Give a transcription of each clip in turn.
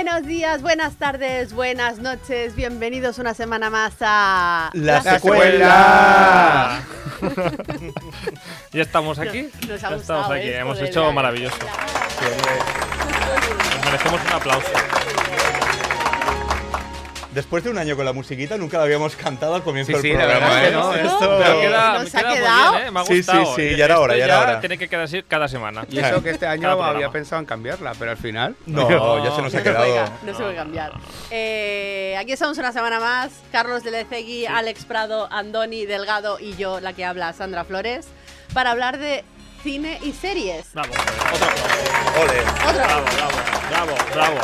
Buenos días, buenas tardes, buenas noches. Bienvenidos una semana más a... ¡La Secuela! ¿Ya estamos aquí? Nos ha ya gustado estamos aquí, esto hemos de hecho la- maravilloso. Nos merecemos un aplauso. Después de un año con la musiquita, nunca la habíamos cantado al comienzo Sí, del la programa. verdad es que no, Esto- Pero Nos queda ha muy bien, quedado. me ha Sí, gustado. sí, ya era hora, Esto ya era hora. Tiene que quedar así cada semana. Y eso que este año Cada había programa. pensado en cambiarla, pero al final... No, ya se nos ha No quedado. se puede cambiar. Aquí estamos una semana más. Carlos de Lecegui, Alex Prado, Andoni Delgado y yo, la que habla, Sandra Flores, para hablar de cine y series. Bravo, otro aplauso. Ole. Otra Bravo, vez. bravo.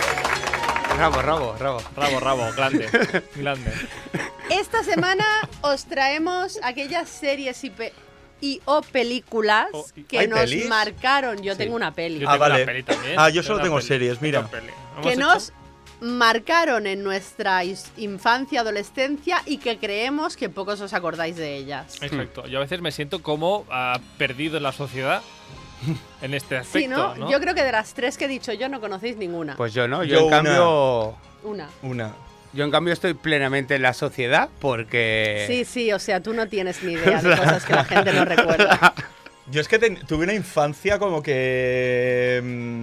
Rabo. Grande. Esta semana os traemos aquellas series o películas que ¿Hay nos pelis? marcaron. Yo Sí. tengo una peli. Yo Ah, tengo vale. una peli también. Ah, yo solo una tengo peli. series, mira. Una peli. ¿Hemos Que hecho? nos marcaron en nuestra infancia, adolescencia y que creemos que pocos os acordáis de ellas. Exacto. Yo a veces me siento como perdido en la sociedad en este aspecto, Sí, ¿no? ¿no? Yo creo que de las tres que he dicho yo no conocéis ninguna. Pues yo no, Yo yo en una. cambio... Una. Yo en cambio estoy plenamente en la sociedad porque... Sí, o sea, tú no tienes ni idea de cosas que la gente no recuerda. Yo es que tuve una infancia como que...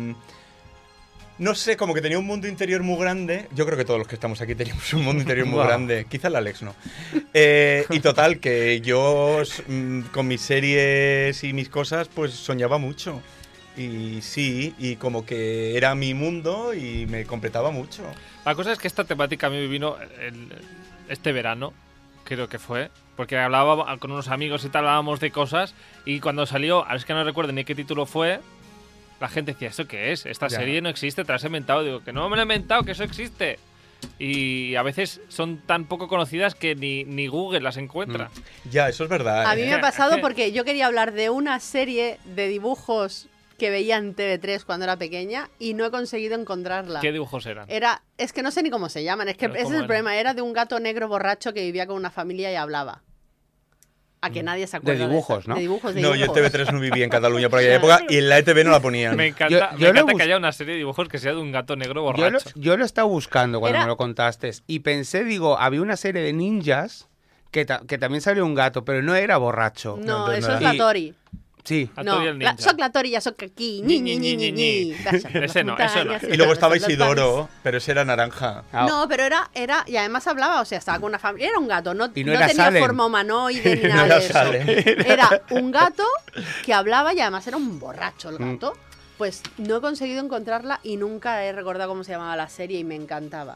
no sé, como que tenía un mundo interior muy grande. Yo creo que todos los que estamos aquí teníamos un mundo interior muy Wow. grande. Quizá el Alex no. Y total, que yo con mis series y mis cosas, pues soñaba mucho. Y sí, y como que era mi mundo y me completaba mucho. La cosa es que esta temática a mí me vino este verano, creo que fue, porque hablaba con unos amigos y tal, hablábamos de cosas, y cuando salió, a ver, es que no recuerdo ni qué título fue, la gente decía, ¿eso qué es? Esta Ya. serie no existe, te la has inventado. Digo, que no me lo he inventado, que eso existe. Y a veces son tan poco conocidas que ni Google las encuentra. Ya, eso es verdad. A mí me ha Es pasado que- porque yo quería hablar de una serie de dibujos que veía en TV3 cuando era pequeña y no he conseguido encontrarla. ¿Qué dibujos eran? Es que no sé ni cómo se llaman, es que Pero ese es ¿cómo el era? problema, era de un gato negro borracho que vivía con una familia y hablaba. A que nadie se acuerda dibujos, eso. ¿no? De dibujos, de No, yo en dibujos. TV3 no vivía en Cataluña por aquella época y en la ETV no la ponían. Me encanta, Yo lo que haya una serie de dibujos que sea de un gato negro borracho. Yo lo estaba buscando cuando Era- me lo contaste y pensé, digo, había una serie de ninjas que también salió un gato, pero no era borracho. No, entonces eso no es era. la Tori. Sí. A No, Tori el ninja. soc la Tori, ya soc aquí. Ñi. Ese no, eso no. Y luego estaba Isidoro, pero ese era naranja. Ah, No, pero era, y además hablaba, o sea, estaba con una familia, era un gato, no, Y no no era tenía Salem. forma humanoide ni No nada era de eso. Salem. Era un gato que hablaba y además era un borracho el Mm. gato. Pues no he conseguido encontrarla y nunca he recordado cómo se llamaba la serie y me encantaba.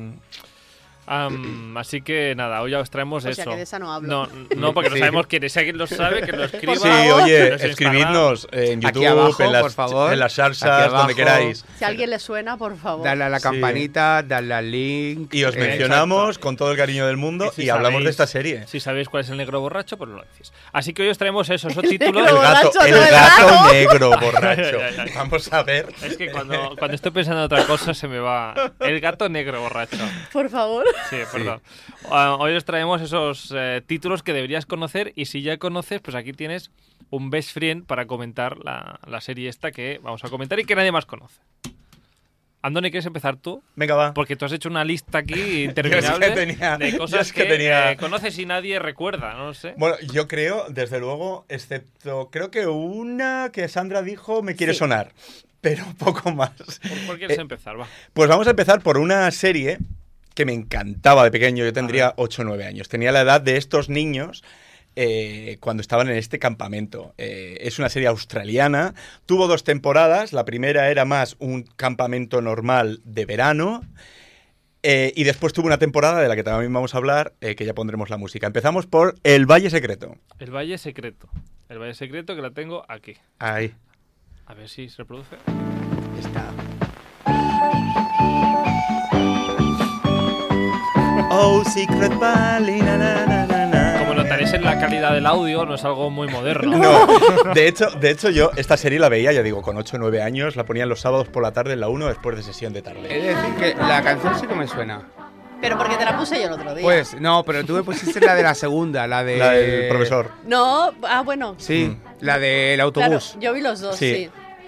Así que nada, hoy ya os traemos O eso. sea, que de esa no hablo. No, porque no Sí. sabemos quién es. Si alguien lo sabe, que lo escriba. Sí, favor. oye, En su escribidnos en Aquí YouTube, abajo, en las, por favor. en las Aquí salsas, abajo. donde queráis. Si a alguien le suena, por favor. Dale a la Sí. campanita, dale al link. Y os mencionamos con todo el cariño del mundo Y y, si hablamos sabéis- de esta serie. Si sabéis cuál es el negro borracho, pues lo decís. Así que hoy os traemos esos El títulos. negro borracho, no el gato gato. negro borracho. Ay, ay, ay. Vamos a ver. Es que cuando estoy pensando en otra cosa se me va. El gato negro borracho. Por favor. Sí, perdón. Hoy os traemos esos títulos que deberías conocer y si ya conoces, pues aquí tienes un best friend para comentar la serie esta que vamos a comentar y que nadie más conoce. Andoni, ¿quieres empezar tú? Venga, va. Porque tú has hecho una lista aquí interminable tenía- de yo cosas es que tenía- conoces y nadie recuerda, no lo sé. Bueno, yo creo, desde luego, excepto, creo que una que Sandra dijo me quiere Sí. sonar, pero poco más. ¿Por qué quieres empezar? Va. Pues vamos a empezar por una serie que me encantaba de pequeño. Yo tendría 8 o 9 años. Tenía la edad de estos niños cuando estaban en este campamento. Es una serie australiana. Tuvo 2 temporadas. La primera era más un campamento normal de verano. Y después tuvo una temporada de la que también vamos a hablar, que ya pondremos la música. Empezamos por El Valle Secreto. El Valle Secreto. El Valle Secreto que la tengo aquí. Ahí A ver si se reproduce. está. Oh, Secret Valley, na, na, na, na, na. Como notaréis en la calidad del audio, no es algo muy moderno. No, de hecho yo esta serie la veía, ya digo, con 8 o 9 años, la ponían los sábados por la tarde en la 1 después de sesión de tarde. Es decir, que la canción sí que me suena. Pero porque te la puse yo el otro día. Pues, no, pero tú me pusiste la de la segunda, la de... La del profesor. No, bueno. Sí, la del Claro, autobús. yo vi los dos, Sí. sí.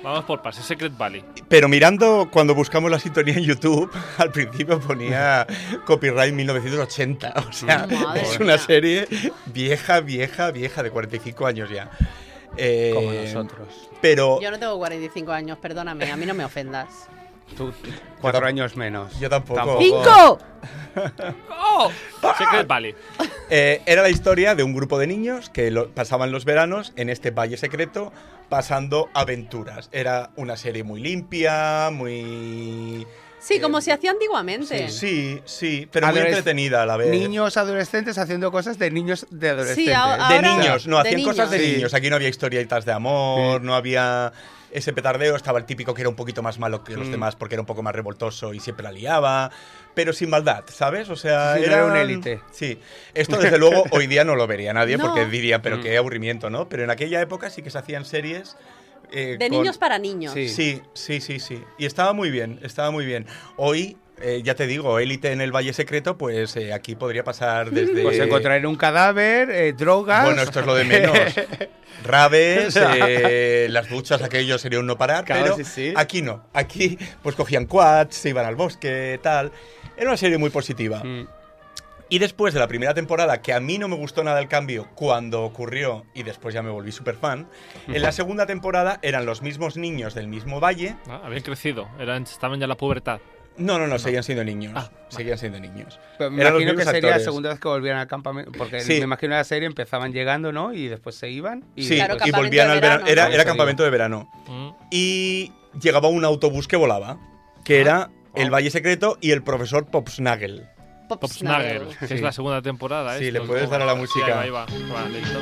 Vamos por pases. Secret Valley. Pero mirando, cuando buscamos la sintonía en YouTube, al principio ponía copyright 1980. O sea, Madre es mía. una serie vieja, de 45 años ya. Como nosotros. Pero Yo no tengo 45 años, perdóname, a mí no me ofendas. Tú, 4 años menos. Yo tampoco. ¡5! ¡Oh! Secret Valley. Era la historia de un grupo de niños que pasaban los veranos en este valle secreto pasando aventuras. Era una serie muy limpia, muy... Sí, como se hacía antiguamente. Sí, pero muy Adolesc- entretenida a la vez. Niños adolescentes haciendo cosas de niños de adolescentes. ahora- De niños, no, de hacían cosas de niños. niños. Aquí no había historietas de amor, Sí. no había ese petardeo. Estaba el típico que era un poquito más malo que los demás porque era un poco más revoltoso y siempre la liaba, pero sin maldad, ¿sabes? O sea, Sí, no era un élite. Sí, esto desde luego hoy día no lo vería nadie No. porque diría, pero qué aburrimiento, ¿no? Pero en aquella época sí que se hacían series... De con- niños para niños. Sí. Sí. Y estaba muy bien, estaba muy bien. Hoy, ya te digo, élite en el Valle Secreto, pues aquí podría pasar desde... Pues encontrar un cadáver, drogas. Bueno, esto es lo de menos. Raves, las duchas, aquello sería un no parar, Claro, pero sí, sí. aquí no. Aquí pues cogían quads, se iban al bosque, tal. Era una serie muy positiva. Mm. Y después de la primera temporada, que a mí no me gustó nada el cambio cuando ocurrió y después ya me volví súper fan, en la segunda temporada eran los mismos niños del mismo valle. Ah, habían crecido. Estaban ya en la pubertad. No, seguían siendo niños. Ah, seguían siendo niños. Pero me Eran los imagino que mismos sería la actores. segunda vez que volvían al campamento. Porque Sí. me imagino la serie empezaban llegando, ¿no? Y después se iban. Y Sí, Claro, y campamento volvían de al verano. verano, Era, ¿no? era Eso campamento de verano. Mm. Y llegaba un autobús que volaba, que era el Valle Secreto y el profesor Popsnagel. Popsnagel, que Sí. es la segunda temporada. Sí, esto, le puedes ¿no? dar a la Sí, música. ahí va. Vale, listo.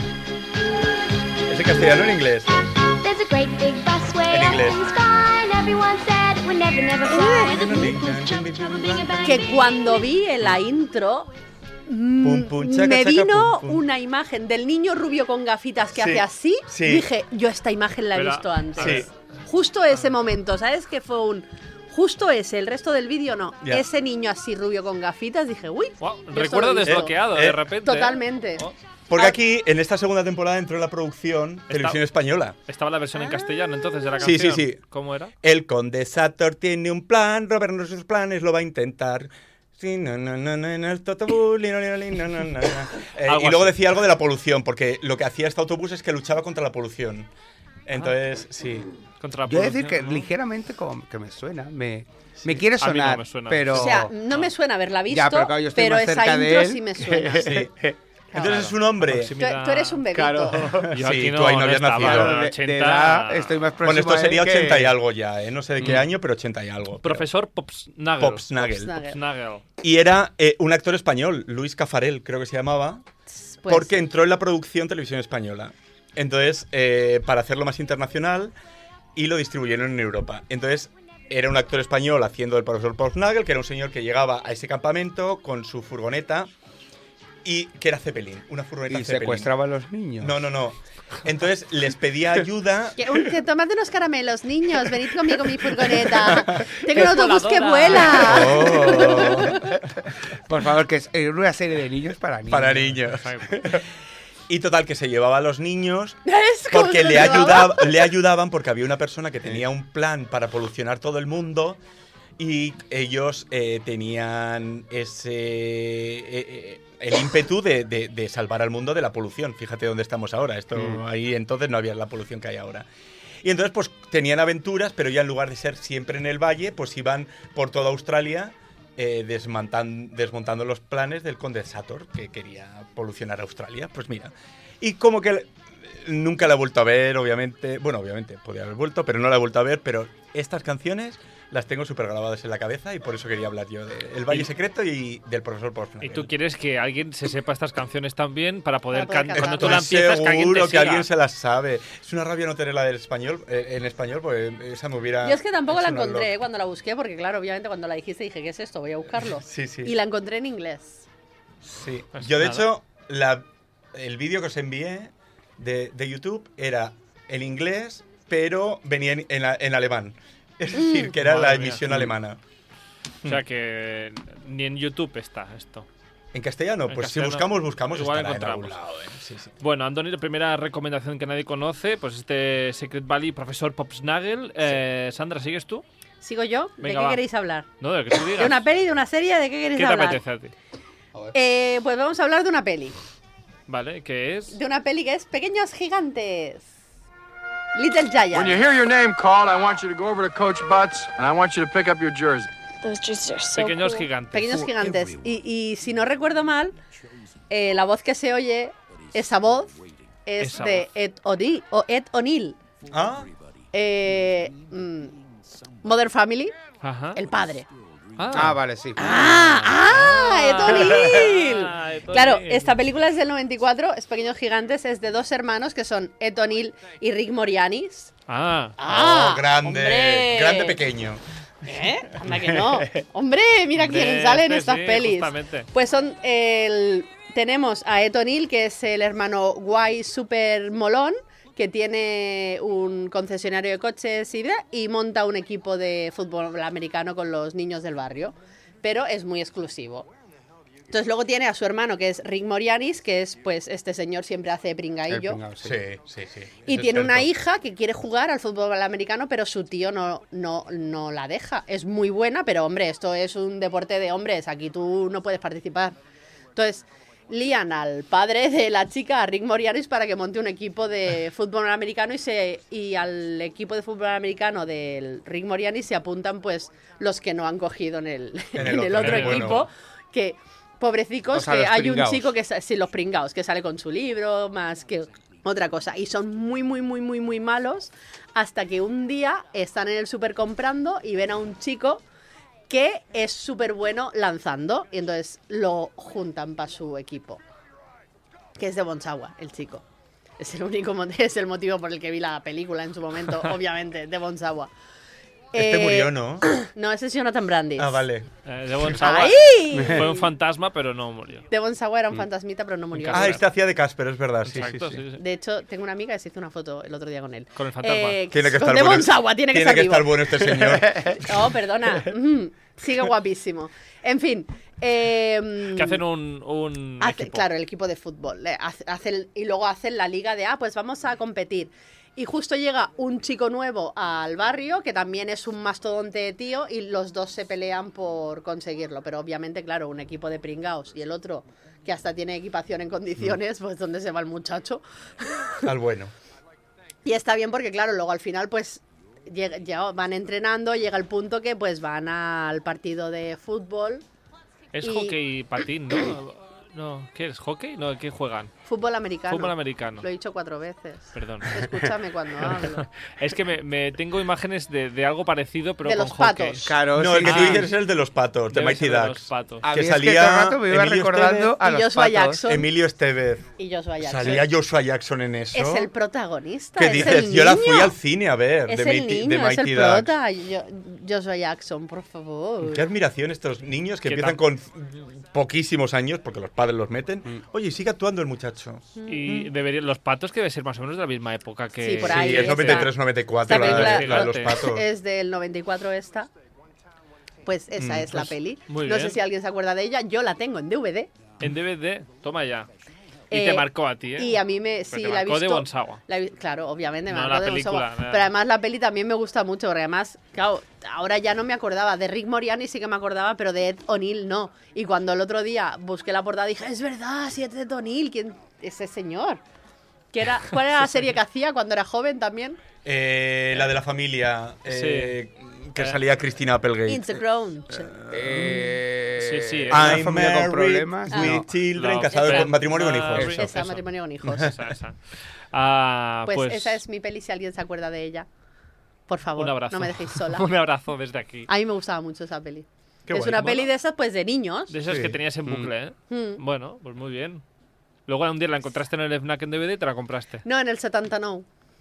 ¿Es en castellano o en inglés? There's a great big busway En up inglés. in the sky, and everyone said we'll never, never fly. The people's chump, chump, bing, a bang, Que bing, cuando vi en la intro, Pum, pum, chaca, me chaca, vino pum, pum. una imagen del niño rubio con gafitas que Sí, hace así. sí. Dije, yo esta imagen la he Pero, visto antes. Sí. Justo ese momento, ¿sabes? Que fue justo ese, el resto del vídeo no. Ya. Ese niño así rubio con gafitas, dije, uy. Wow, yo esto recuerdo lo he visto. desbloqueado de repente. Totalmente. Oh, Porque Ah. aquí, en esta segunda temporada, entró en la producción Televisión Española. estaba la versión en castellano entonces de la Sí, canción. sí, sí. ¿Cómo era? El conde Sator tiene un plan, Robert no sus planes lo va a intentar. Sí, no, el autobús, li, no, li, no, no, no. Algo Y luego así. decía algo de la polución, porque lo que hacía este autobús es que luchaba contra la polución. Entonces, sí. Contra la Yo he de decir que producción, ¿no? ligeramente como que me suena. Me quiere A mí no sonar, me suena. pero... O sea, no me suena haberla visto, Ya, pero claro, yo estoy pero más esa cerca de intro él. sí me suena. Sí. Entonces es un hombre. Tú eres un bebito. Claro. Yo Sí, aquí tú ahí no habías estaba, nacido. en de 80. edad estoy más próximo Bueno, esto a él sería que- 80 y algo ya, ¿eh? No sé de qué año, pero 80 y algo. Profesor Popsnagel. Popsnagel. Popsnagel. Popsnagel. Y era un actor español, Luis Cafarel, creo que se llamaba, Pues, porque entró en la producción Televisión Española. Entonces, para hacerlo más internacional, y lo distribuyeron en Europa. Entonces, era un actor español haciendo el profesor Popsnagel, que era un señor que llegaba a ese campamento con su furgoneta, y que era Zeppelin, una furgoneta Y Zeppelin. secuestraba a los niños. No. Entonces, les pedía ayuda. que tomad unos caramelos, niños, venid conmigo en mi furgoneta. Tengo un Es autobús que voladora. vuela. Oh, Por favor, que es una serie de niños para niños. para niños. Y total, que se llevaba a los niños Es como porque se le, lo llevaba. le ayudaban porque había una persona que tenía un plan para polucionar todo el mundo y ellos tenían ese el ímpetu de salvar al mundo de la polución. Fíjate dónde estamos ahora. Esto ahí entonces no había la polución que hay ahora. Y entonces pues tenían aventuras, pero ya en lugar de ser siempre en el valle, pues iban por toda Australia desmontando los planes del conde Sator, que quería polucionar Australia. Pues mira, y como que nunca la he vuelto a ver, obviamente. Bueno, obviamente, podía haber vuelto, pero no la he vuelto a ver. Pero estas canciones las tengo súper grabadas en la cabeza y por eso quería hablar yo de El Valle Secreto y del profesor Popsnagel. Y tú quieres que alguien se sepa estas canciones también para poder, Para poder cantar. Cuando tú cantarlas. la empiezas, que alguien te seguro que siga. alguien se las sabe. Es una rabia no tenerla del español, en español, porque esa me hubiera... Yo es que tampoco la hecho un encontré unlock. cuando la busqué, porque claro, obviamente cuando la dijiste dije, ¿qué es esto? Voy a buscarlo. Sí, sí. Y la encontré en inglés. Sí. Pues Yo, de nada. hecho, el vídeo que os envié de YouTube era en inglés, pero venía en alemán. Es decir, que era Madre la mía. emisión alemana. O sea que ni en YouTube está esto. ¿En castellano? En Pues castellano, si buscamos, igual estará en encontramos. algún lado, ¿eh? Sí, sí. Bueno, Andoni, la primera recomendación que nadie conoce, pues este Secret Valley, Profesor Popsnagel. Sandra, ¿sigues tú? ¿Sigo yo? ¿De Venga, qué va. queréis hablar? No, de lo que tú digas. ¿De una peli, de una serie? ¿De qué queréis ¿Qué te hablar? apetece a ti? Pues vamos a hablar de una peli. Vale, ¿qué es? De una peli que es Pequeños Gigantes. Little Giants. When you hear your name called, I want you to go over to Coach Butts and I want you to pick up your jersey. Those jerseys are so Pequeños cool. gigantes. Pequeños Gigantes. Y si no recuerdo mal, la voz que se oye, esa voz, es Esa de voz. Ed O'Neill. Ah, Modern Family, Ajá. el padre. Ah, vale, sí. Ed O'Neill. Ah, Ed Claro, O'Neill. esta película es del 94, es Pequeños Gigantes, es de dos hermanos que son Ed O'Neill y Rick Moranis. Ah, grande. hombre. Grande pequeño. ¿Eh? Anda que no. Hombre, mira quién De sale en este, estas sí, pelis. justamente. Pues tenemos a Ed O'Neill, que es el hermano guay super molón, que tiene un concesionario de coches y monta un equipo de fútbol americano con los niños del barrio. Pero es muy exclusivo. Entonces luego tiene a su hermano, que es Rick Moranis, que es, pues, este señor siempre hace El pringaillo. pringao, sí. Sí. Y Es tiene una experto. hija que quiere jugar al fútbol americano, pero su tío no la deja. Es muy buena, pero hombre, esto es un deporte de hombres, aquí tú no puedes participar. Entonces, lían al padre de la chica, a Rick Moranis, para que monte un equipo de fútbol americano y al equipo de fútbol americano del Rick Moranis se apuntan pues los que no han cogido en el otro bueno. equipo, que pobrecicos, O sea, que los hay pringaos. un chico que sí, los pringaos, que sale con su libro, más que otra cosa. Y son muy malos hasta que un día están en el súper comprando y ven a un chico que es súper bueno lanzando. Y entonces lo juntan para su equipo. Que es de Bonsawa, el chico. Es es el motivo por el que vi la película en su momento, obviamente, de Bonsawa. Este murió, ¿no? No, ese es Jonathan Brandis. Ah, vale. Devon Sawa ¡Ay! fue un fantasma, pero no murió. Devon Sawa era un fantasmita, pero no murió. Ah, este hacía de Casper, es verdad. Sí, Exacto, sí. sí. De hecho, tengo una amiga que se hizo una foto el otro día con él. Con el fantasma. Tiene que con estar Devon bueno. Sawa, tiene que estar vivo. bueno este señor. Oh, perdona. Sigue guapísimo. En fin. Que hacen un equipo. Claro, el equipo de fútbol. Y luego hacen la liga de, pues vamos a competir. Y justo llega un chico nuevo al barrio, que también es un mastodonte de tío, y los dos se pelean por conseguirlo. Pero obviamente, claro, un equipo de pringaos y el otro, que hasta tiene equipación en condiciones, pues ¿dónde se va el muchacho? Al bueno. Y está bien porque, claro, luego al final, pues, van entrenando, llega el punto que, pues, van al partido de fútbol. Es y- hockey y patín, ¿no? No, ¿qué es? ¿Hockey? No, ¿qué juegan? Fútbol americano. Fútbol americano. Lo he dicho 4 veces. Perdón. Escúchame cuando hablo. Es que me tengo imágenes de algo parecido, pero De con los hockey. patos. Claro, No, sí, el que tú sí. dices es el de los patos, de Debe Mighty ser de los Ducks. patos. A que mí es salía que todo el rato me iba Emilio recordando Estevez a y los Joshua patos. Jackson. Emilio Estevez. Y Joshua Jackson. ¿Salía Joshua Jackson en eso? Es el protagonista. ¿Qué es dices? el Yo la fui niño. al cine a ver, Es de el Mighty, niño, de es el Mighty Ducks. prota. Joshua Jackson, por favor. Qué admiración estos niños que ¿Qué empiezan tal? con poquísimos años, porque los padres los meten. Oye, sigue actuando el muchacho. Y los patos que debe ser más o menos de la misma época que... Sí, por ahí. Sí, es está. 93-94 Esta película- la de los patos. Es del 94 esta. Pues esa es la pues, peli. muy No bien. sé si alguien se acuerda de ella. Yo la tengo en DVD. En DVD, toma ya. Y te marcó a ti, ¿eh? Y a mí Pero sí te la he marcó visto. de Bonsawa. Claro, obviamente me No, marcó la de película, Bonsawa. nada. Pero además la peli también me gusta mucho, porque además, claro, ahora ya no me acordaba. De Rick Moranis sí que me acordaba, pero de Ed O'Neill no. Y cuando el otro día busqué la portada dije, es verdad, sí es Ed O'Neill, ¿quién es ese señor? ¿Cuál era la serie que hacía cuando era joven también? La de la familia, Sí. que salía Christina Applegate. It's a Grown. Sí, sí. Una I'm familia con married problemas. with No. children, No, casado pero- con matrimonio con hijos. Eso, Esa, eso. matrimonio con hijos. Esa. Ah, Pues esa es mi peli, si alguien se acuerda de ella. Por favor, un abrazo. no me dejéis sola. Un abrazo desde aquí. A mí me gustaba mucho esa peli. Qué Es guay. una peli de esas, pues, de niños. De esas Sí. que tenías en bucle, ¿eh? Mm. Bueno, pues muy bien. Luego un día la encontraste en el FNAC en DVD y te la compraste. No, en el 79.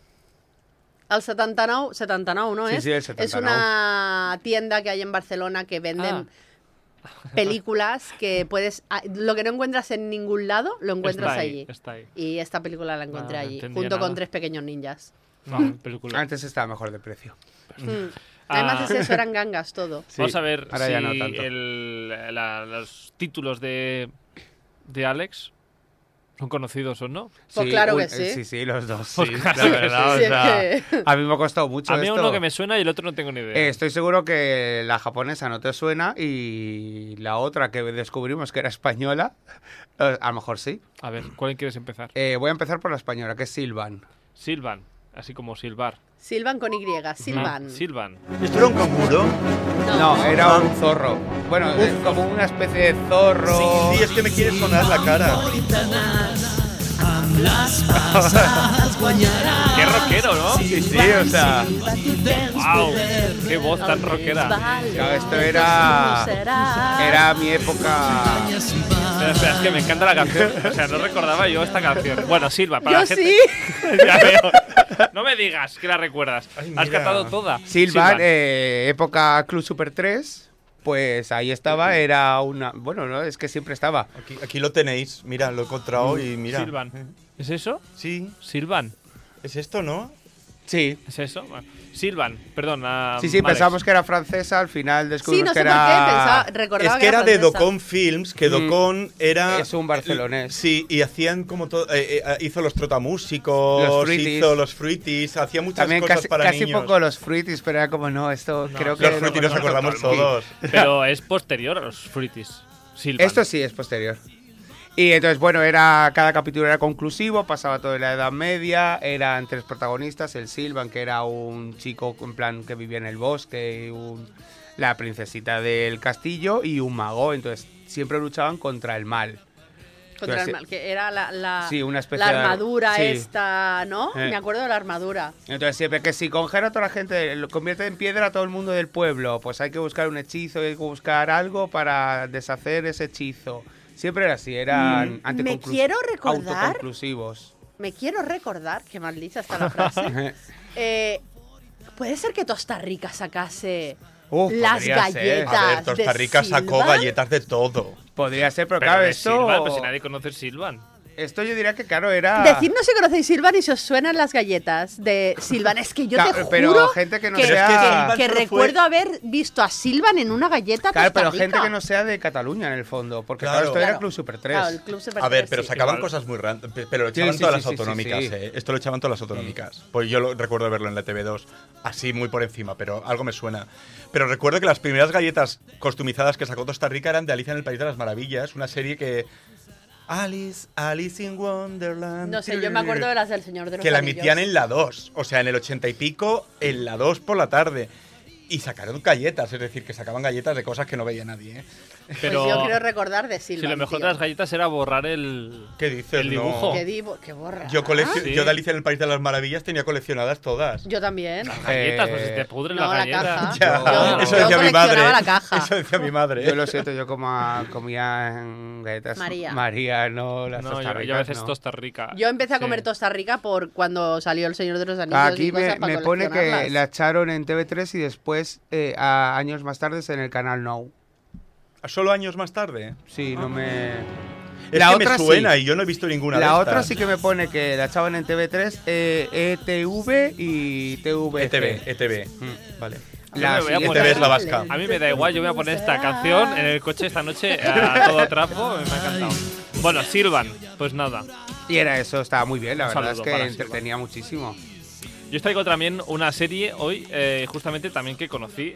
El 79, ¿no Sí, es? sí, el Es 79. una tienda que hay en Barcelona que venden películas que puedes... Lo que no encuentras en ningún lado, lo encuentras Está ahí, allí. está ahí. Y esta película la encontré No allí, entendía junto nada. con 3 pequeños ninjas. No, película. Antes estaba mejor de precio. Además es eso, eran gangas todo. Sí, Vamos a ver ahora si ya no tanto. los títulos de de Alex. ¿Son conocidos o no? Pues claro que sí. Sí, los dos. Pues Sí, claro la que verdad, sí. o sea, Sí, es a mí me ha costado mucho A mí esto. uno que me suena y el otro no tengo ni idea. Estoy seguro que la japonesa no te suena y la otra que descubrimos que era española, a lo mejor sí. A ver, ¿cuál quieres empezar? Voy a empezar por la española, que es Silvan. Silvan, así como silbar. Silvan con Y, Silvan. Silvan. ¿Esto era un canguro? No, era un zorro. Bueno, es como una especie de zorro. Sí, es que me quiere sonar la cara. Qué rockero, ¿no? Sí, o sea, ¡Wow! ¡Qué voz tan rockera! claro, esto era mi época. Espera, es que me encanta la canción. O sea, no recordaba yo esta canción. Bueno, Silva, para Yo la gente... sí. Ya veo. No me digas que la recuerdas. Ay, Has mira. cantado toda. Silvan, época Club Super 3, pues ahí estaba, era una... Bueno, no, es que siempre estaba. Aquí lo tenéis. Mira, lo he encontrado y mira. Silvan. ¿Es eso? Sí, Silvan. es esto, ¿no? Sí. ¿Es eso? Bueno, Silvan, perdón. Sí, Malex. pensábamos que era francesa, al final Sí, descubrimos no que sé por qué, era... recordaba Es que era de francesa. Docon Films, que Docon era... Es un barcelonés. Sí, y hacían como todo... hizo los trotamúsicos, Los Fruities. hizo los Fruities, hacía muchas También cosas casi, para casi niños. poco los Fruities, pero era como, no, esto creo que... Los no Fruities nos conozco acordamos todo el mundo. todos. Pero es posterior a los Fruities. Silvan. Esto sí es posterior. Y entonces, bueno, cada capítulo era conclusivo, pasaba toda la Edad Media, eran 3 protagonistas, el Silvan, que era un chico en plan que vivía en el bosque, la princesita del castillo y un mago, entonces siempre luchaban contra el mal. Contra Pero el mal, que era la Sí, una especie la de... armadura sí. esta, ¿no? Me acuerdo de la armadura. Entonces siempre que si congela a toda la gente, lo convierte en piedra a todo el mundo del pueblo, pues hay que buscar un hechizo, hay que buscar algo para deshacer ese hechizo. Siempre era así, eran Me quiero recordar- autoconclusivos. Me quiero recordar, que maldita está la frase. ¿Puede ser que Costa Rica sacase Uf, las podría ser. galletas A ver, Costa de Rica sacó Silvan? galletas de todo. Podría ser, pero Pero claro, de esto... Silvan, pues si nadie conoce Silvan. Esto yo diría que, claro, era... Decidnos si conocéis Silvan y si os suenan las galletas de Silvan. Es que yo te Claro, juro pero gente que no que, sea- que- Silvan que solo recuerdo haber visto a Silvan en una galleta Claro, Costa pero Rica. gente que no sea de Cataluña, en el fondo. Porque Claro. claro, esto era Claro. Club Super 3. Claro, el Club Super A ver, 3, pero sí. sacaban Igual. cosas muy random. Pero lo echaban Sí, todas sí, las sí, sí, autonómicas, sí. Esto lo echaban todas las autonómicas. Pues yo recuerdo verlo en la TV2, así muy por encima, pero algo me suena. Pero recuerdo que las primeras galletas costumizadas que sacó Costa Rica eran de Alicia en el País de las Maravillas, una serie que... Alice in Wonderland. No sé, yo me acuerdo de las del Señor de los Que la Anillos. emitían en la 2, o sea, en el 80 y pico, en la 2 por la tarde. Y sacaron galletas, es decir, que sacaban galletas de cosas que no veía nadie, ¿eh? Pero Pues yo quiero recordar de Silvan. si lo mejor tío. de las galletas era borrar el... ¿Qué dices? El dibujo. No. Qué borra. Yo, Sí. yo de Alicia en el País de las Maravillas tenía coleccionadas todas. Yo también. Galletas, pues si te pudren No, las la galletas. caja. Ya, Yo- eso yo decía mi madre. coleccionaba la caja. Eso decía mi madre. Yo lo siento, yo comía en galletas María. no las No, Costa yo a Ricas, veces no. Costa Rica. Yo empecé a Sí. comer Costa Rica por cuando salió El Señor de los Anillos y Aquí cosas para me pone que coleccionarlas. la echaron en TV3 y después, años más tarde, en el canal Now. Solo años más tarde. Sí, no me... Es La que otra me suena sí. y yo no he visto ninguna de La estas. otra sí que me pone que la echaban en TV3, ETV y TV. ETV. Vale. Yo me voy a siguiente poner- vez la vasca. A mí me da igual, yo voy a poner esta canción en el coche esta noche a todo trapo, me ha encantado. Bueno, Silvan, pues nada. Y era eso, estaba muy bien, la Un verdad saludo es que para entretenía muchísimo. Yo os traigo también una serie hoy, justamente también que conocí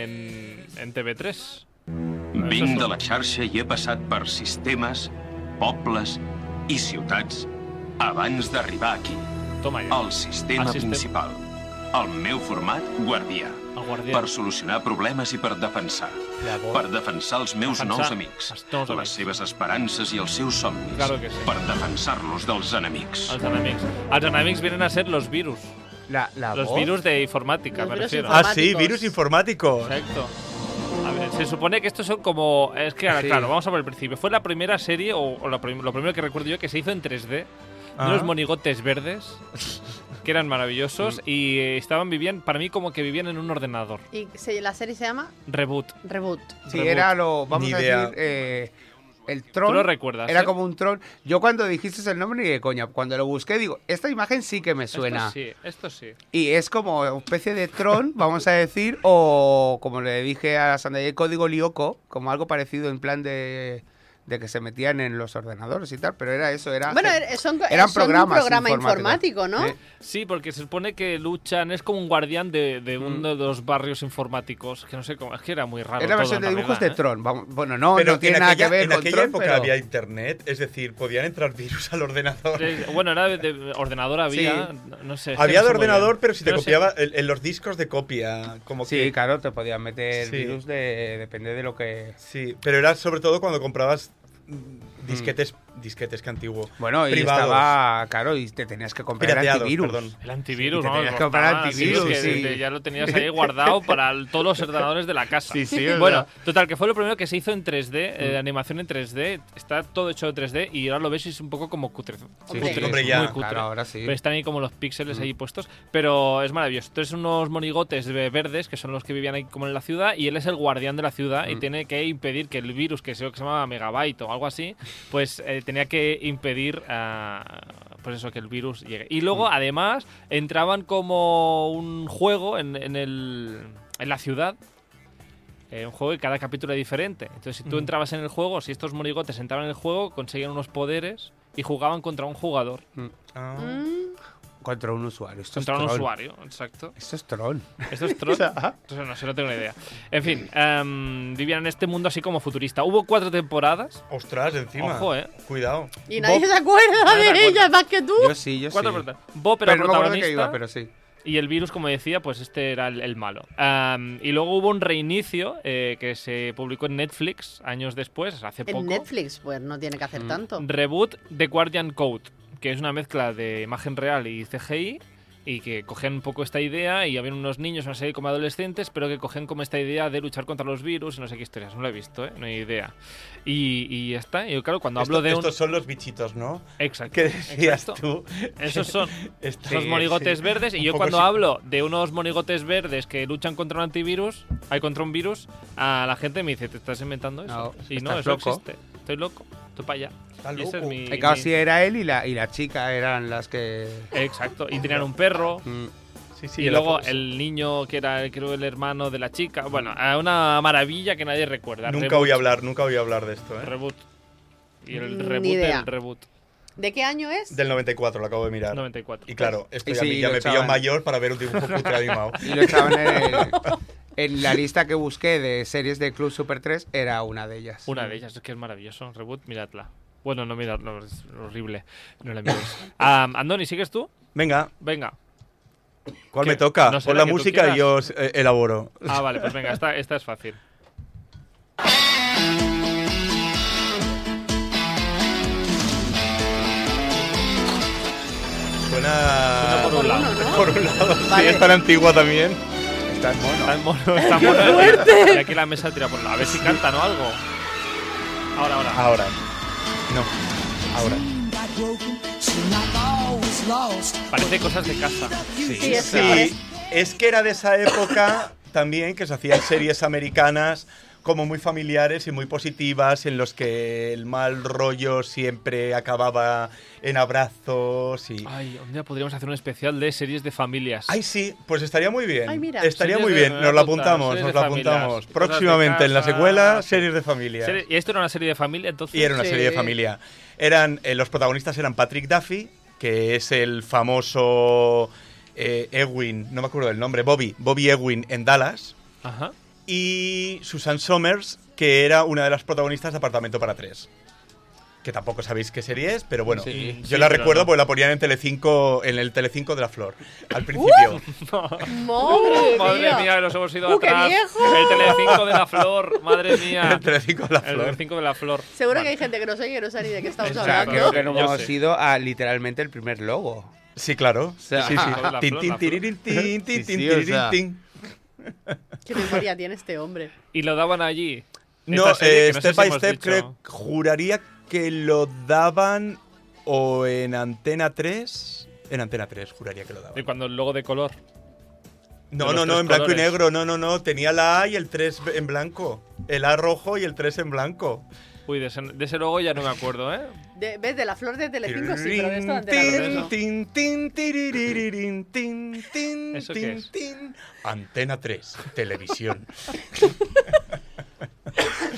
en TV3. Vinc de la xarxa i he passat per sistemes, pobles i ciutats abans d'arribar aquí, Toma ya. al sistema Al sistema. principal. El meu format, guardià. El guardià. Per solucionar problemes i per defensar. Per defensar els meus Defensar nous amics, els nous les amics. seves esperances i els seus somnis. Claro que sí. Per defensar-los dels enemics. Los enemics. Los enemics vienen a ser los virus. Los voz? virus de informática, Los me virus refiero. Ah, sí, Informáticos. virus informáticos. Exacto. A ver, se supone que estos son como... Es que, Sí. claro, vamos a por el principio. Fue la primera serie, o lo primero que recuerdo yo, que se hizo en 3D. Ah. De unos monigotes verdes, que eran maravillosos, y vivían, para mí, como que vivían en un ordenador. Y la serie se llama Reboot. Reboot. Sí, Reboot. era lo, vamos Ni a idea. decir, el Tron. ¿Tú lo recuerdas? Era eh? como un Tron. Yo cuando dijiste el nombre, ni de coña. Cuando lo busqué, digo, esta imagen sí que me suena. Esto sí. Y es como una especie de Tron, vamos a decir, o como le dije a Sandra, el código Lyoko, como algo parecido en plan de de que se metían en los ordenadores y tal, pero era eso, era... Bueno, eran son programas un programa informático, ¿no? Sí, porque se supone que luchan, es como un guardián de uno de los barrios informáticos, que no sé cómo, es que era muy raro. Era la todo, versión en de dibujos realidad, de Tron. Bueno, no, Pero no tiene nada que ver en con aquella Tron, época pero... había internet, es decir, podían entrar virus al ordenador. Bueno, era de ordenador había, no sé. Había no de sé muy ordenador, bien. pero si te No sé. copiaba en los discos de copia, como Sí, que... claro, te podían meter Sí. virus depende de lo que... Sí, pero era sobre todo cuando comprabas disquetes que antiguo. Bueno, y privados. estaba, claro, y te tenías que comprar el Pirateados, antivirus. perdón. El antivirus, Y te ¿no? tenías que comprar Costaba, antivirus, que sí. ya lo tenías ahí guardado para todos los ordenadores de la casa. Sí, sí, o Bueno, sea. total, que fue lo primero que se hizo en 3D, animación en 3D. Está todo hecho en 3D y ahora lo ves y es un poco como cutre. Hombre, cutre, hombre, es ya. muy cutre. Claro, ahora sí. Pero están ahí como los píxeles ahí puestos. Pero es maravilloso. Entonces, unos monigotes verdes que son los que vivían ahí como en la ciudad y él es el guardián de la ciudad y tiene que impedir que el virus, que creo que se llamaba Megabyte o algo así, pues tenía que impedir pues eso, que el virus llegue. Y luego, además, entraban como un juego en la ciudad. Un juego y cada capítulo era diferente. Entonces, si tú entrabas en el juego, si estos monigotes entraban en el juego, conseguían unos poderes y jugaban contra un jugador. Ah. Contra un usuario. Esto Contra es un Tron. usuario, exacto. Esto es Tron. ¿Esto es Tron? Entonces, no sé, no tengo ni idea. En fin, vivían en este mundo así como futurista. Hubo 4 temporadas. Ostras, encima. Ojo, Cuidado. Y nadie Bob- se acuerda Nadie se de acuerda. ella más que tú. Yo sí. 4 Bob era Pero no me acuerdo protagonista. que iba, pero sí. Y el virus, como decía, pues este era el malo. Y luego hubo un reinicio que se publicó en Netflix años después, hace poco. En Netflix, pues no tiene que hacer tanto. Reboot de Guardian Code, que es una mezcla de imagen real y CGI. Y que cogían un poco esta idea y habían unos niños, una serie como adolescentes, pero que cogían como esta idea de luchar contra los virus y no sé qué historias. No lo he visto, no hay idea. Y ya está. Y claro, cuando hablo de un... Estos son los bichitos, ¿no? Exacto. ¿Qué decías exacto. tú? Esos son Estos los monigotes verdes. Y Un yo poco cuando sí. hablo de unos monigotes verdes que luchan contra un antivirus, contra un virus, a la gente me dice, ¿te estás inventando eso? No, y no, estás eso loco. existe. Estoy loco. Estoy para allá. Está Y ese es loco. mi... Y claro, mi- sí era él y la chica eran las que... Exacto. Y tenían un perro. Sí, sí, Y la luego foto. el niño que era, creo, el hermano de la chica. Bueno, una maravilla que nadie recuerda. Nunca Reboot. voy a hablar de esto, ¿eh? Reboot. Y el Ni reboot idea. del reboot. ¿De qué año es? Del 94, lo acabo de mirar. 94. Y claro, esto Y ya, sí, ya lo me pilló echaban. mayor para ver un dibujo putre animado. Y lo echaban en la lista que busqué de series de Club Super 3, era una de ellas. Una de ellas, es que es maravilloso. Reboot, miradla. Bueno, no miradla, es horrible. No la mires. Andoni, ¿sigues tú? Venga, Venga. ¿cuál ¿Qué? me toca? No sé, Pon la la que tú música y yo quieras. elaboro. Ah, vale, pues venga, esta es fácil. Suena por un lado. Uno, ¿no? por un lado. Sí, Vale. es tan antigua también. Está en mono. Está en mono, está en mono. Y aquí la mesa tira por un lado. A ver si cantan o algo. Ahora. Ahora. No. Ahora. Parece cosas de casa. Sí, es Sí, que es que era de esa época también que se hacían series americanas como muy familiares y muy positivas, en los que el mal rollo siempre acababa en abrazos y... Ay, un día podríamos hacer un especial de series de familias. Ay, sí, pues estaría muy bien. Ay, mira. Estaría Series muy de- bien, me nos voy lo a apuntar, apuntamos, series nos de lo familias, apuntamos. cosas de Próximamente en la casa, secuela, sí. series de familia. ¿Y esto era una serie de familia entonces? Y era una Sí. serie de familia. Los protagonistas eran Patrick Duffy, que es el famoso Ewing, no me acuerdo del nombre, Bobby Ewing en Dallas, Ajá. y Susan Somers, que era una de las protagonistas de Apartamento para tres. Que tampoco sabéis qué serie es, pero bueno, Sí, yo sí, la pero recuerdo no. porque la ponían en Telecinco, en el Telecinco de la Flor, al principio. Madre Madre mía, nos hemos ido ¡Qué atrás. viejo! El Telecinco de la Flor, madre mía. El Telecinco de la El Flor. Telecinco de la Flor. Seguro Vale. que hay gente que no sé y no sabe ni de qué estamos O sea, hablando. creo que no Yo hemos sé. ido a literalmente el primer logo. Sí, claro. sea, sí, sí. la Tin, flor, tin, la flor. tiririn, tin, tin, Sí, tin, sí, o tiririn, sea. tin. ¿Qué memoria tiene este hombre? Y lo daban allí. No, Esta serie que no sé Step si by hemos Step, dicho- juraría que lo daban o en Antena 3. En Antena 3, juraría que lo Y daban. cuando el logo de color. No, de no, los no, tres en blanco colores. y negro. No. Tenía la A y el 3 en blanco. El A rojo y el 3 en blanco. Uy, de ese logo ya no me acuerdo, ¿eh? ¿Ves? De la flor de Telecinco sí, pero de esto de Antena Tin, 3 no. tin, tin, tiriririn, tin, tin, ¿Eso qué tin, es? tin. Antena 3, televisión.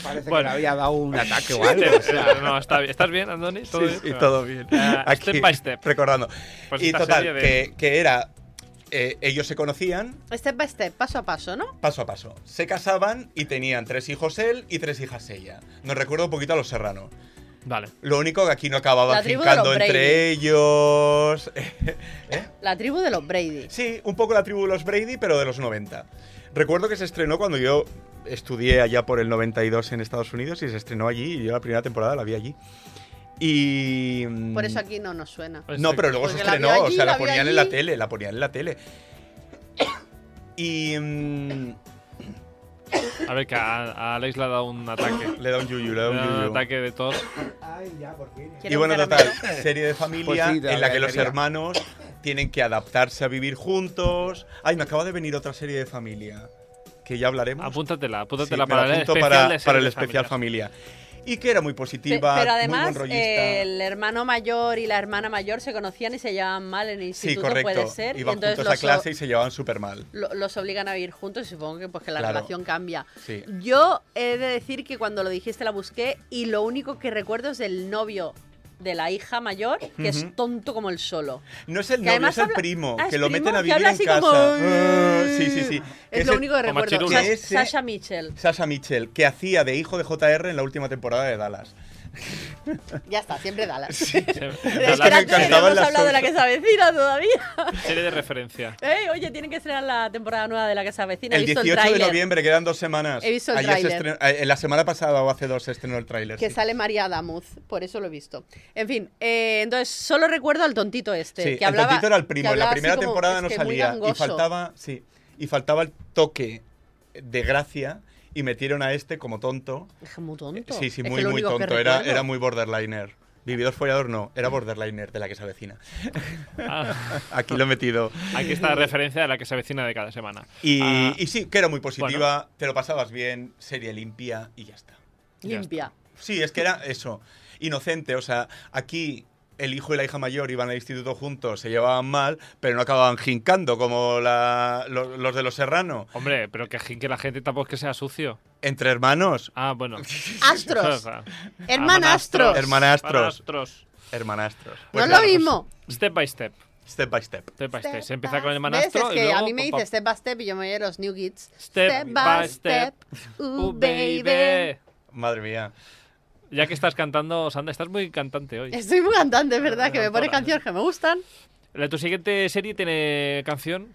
Parece Bueno. que le había dado un ataque o algo. No, está bien. ¿Estás bien, Andoni? ¿Todo bien? Sí, todo bien. Step by step. Recordando. Pues y esta total, serie de- que era... ellos se conocían Step by step, paso a paso, ¿no? paso a paso. Se casaban y tenían 3 hijos él y 3 hijas ella. Nos recuerda un poquito a Los Serrano. Vale. Lo único que aquí no acababan La tribu de fincando los entre Brady. ellos. La tribu de los Brady. Sí, un poco la tribu de los Brady, pero de los 90. Recuerdo que se estrenó cuando yo estudié allá por el 92 en Estados Unidos y se estrenó allí y yo la primera temporada la vi allí. Y... Por eso aquí no nos suena. No, pero luego se Porque la estrenó, vi allí, o sea, la la vi ponían en allí. la tele, la ponían en la tele. Y... A ver, que a Alex le ha dado un ataque. le da un yuyu, le da Le un ha dado un yuyu. ataque de tos. ¿Quiere Y un bueno, caramelo? total, serie de familia Pues sí, en la que los quería. hermanos tienen que adaptarse a vivir juntos. Ay, me acaba de venir otra serie de familia, que ya hablaremos. Apúntatela Sí, para me la el apunto especial para de el series especial familiares. familia. Y que era muy positiva, Pero muy además, buen rollista. el hermano mayor y la hermana mayor se conocían y se llevaban mal en el Sí, instituto, correcto. puede ser. Iban y entonces juntos a clase y se llevaban súper mal. los obligan a vivir juntos y supongo que, pues, que la Claro. relación cambia. Sí. Yo he de decir que cuando lo dijiste la busqué y lo único que recuerdo es el novio de la hija mayor, que es Ujú. tonto como el solo. No es el Que novio, además es el habla- primo, Ah, que ¿es lo primo? meten a Que vivir habla en así casa. como- Sí, sí, sí. Es lo único que como recuerdo. Machirulo. Que ese- Sasha Mitchell. Sasha Mitchell, que hacía de hijo de JR en la última temporada de Dallas. Ya está, siempre Dallas. Se- Espérate, me que no encantaban hemos las hablado de la que se avecina todavía. Serie de referencia. Oye, tienen que estrenar la temporada nueva de la que se avecina. He El visto 18 el de tráiler. noviembre, quedan 2 semanas. He visto el Ayer se tráiler. estrenó- la semana pasada o hace 2 se estrenó el tráiler. Que sí. sale María Adamuz, por eso lo he visto. En fin, entonces solo recuerdo al tontito este. Sí, que el hablaba, tontito era el que primo. En la hablaba así primera como, temporada es no que muy salía. Y gangoso. faltaba el toque de gracia y metieron a este como tonto. Es muy tonto. Sí, sí, Es que muy, lo muy único que tonto. Era recuerdo. muy borderliner. Vividor follador no, era borderliner de la que se avecina. Ah, Aquí lo he metido. aquí está la referencia de la que se avecina de cada semana. Y, Ah, y sí, que era muy positiva, te lo pasabas bien, serie limpia y ya está. Limpia. Sí, es que era eso, inocente. O sea, aquí el hijo y la hija mayor iban al instituto juntos, se llevaban mal, pero no acababan jincando como los de Los Serrano. Hombre, pero que la gente tampoco es que sea sucio. Entre hermanos, Ah, bueno. Astros. Ah, Hermanastros. Hermanastros. hermanastros. No Pues es nada, lo pues, mismo. Step by step. step by step. Step by step. Step Se empieza con el by- hermanastro ¿Ves? Es y que luego... a mí me pam, dice step by step y yo me voy a los New Kids. Step by step. Baby. Madre mía. Ya que estás cantando, Sandra, estás muy cantante hoy. Estoy muy cantante, es verdad, que me pone Cantora. canciones que me gustan. ¿Tu siguiente serie tiene canción?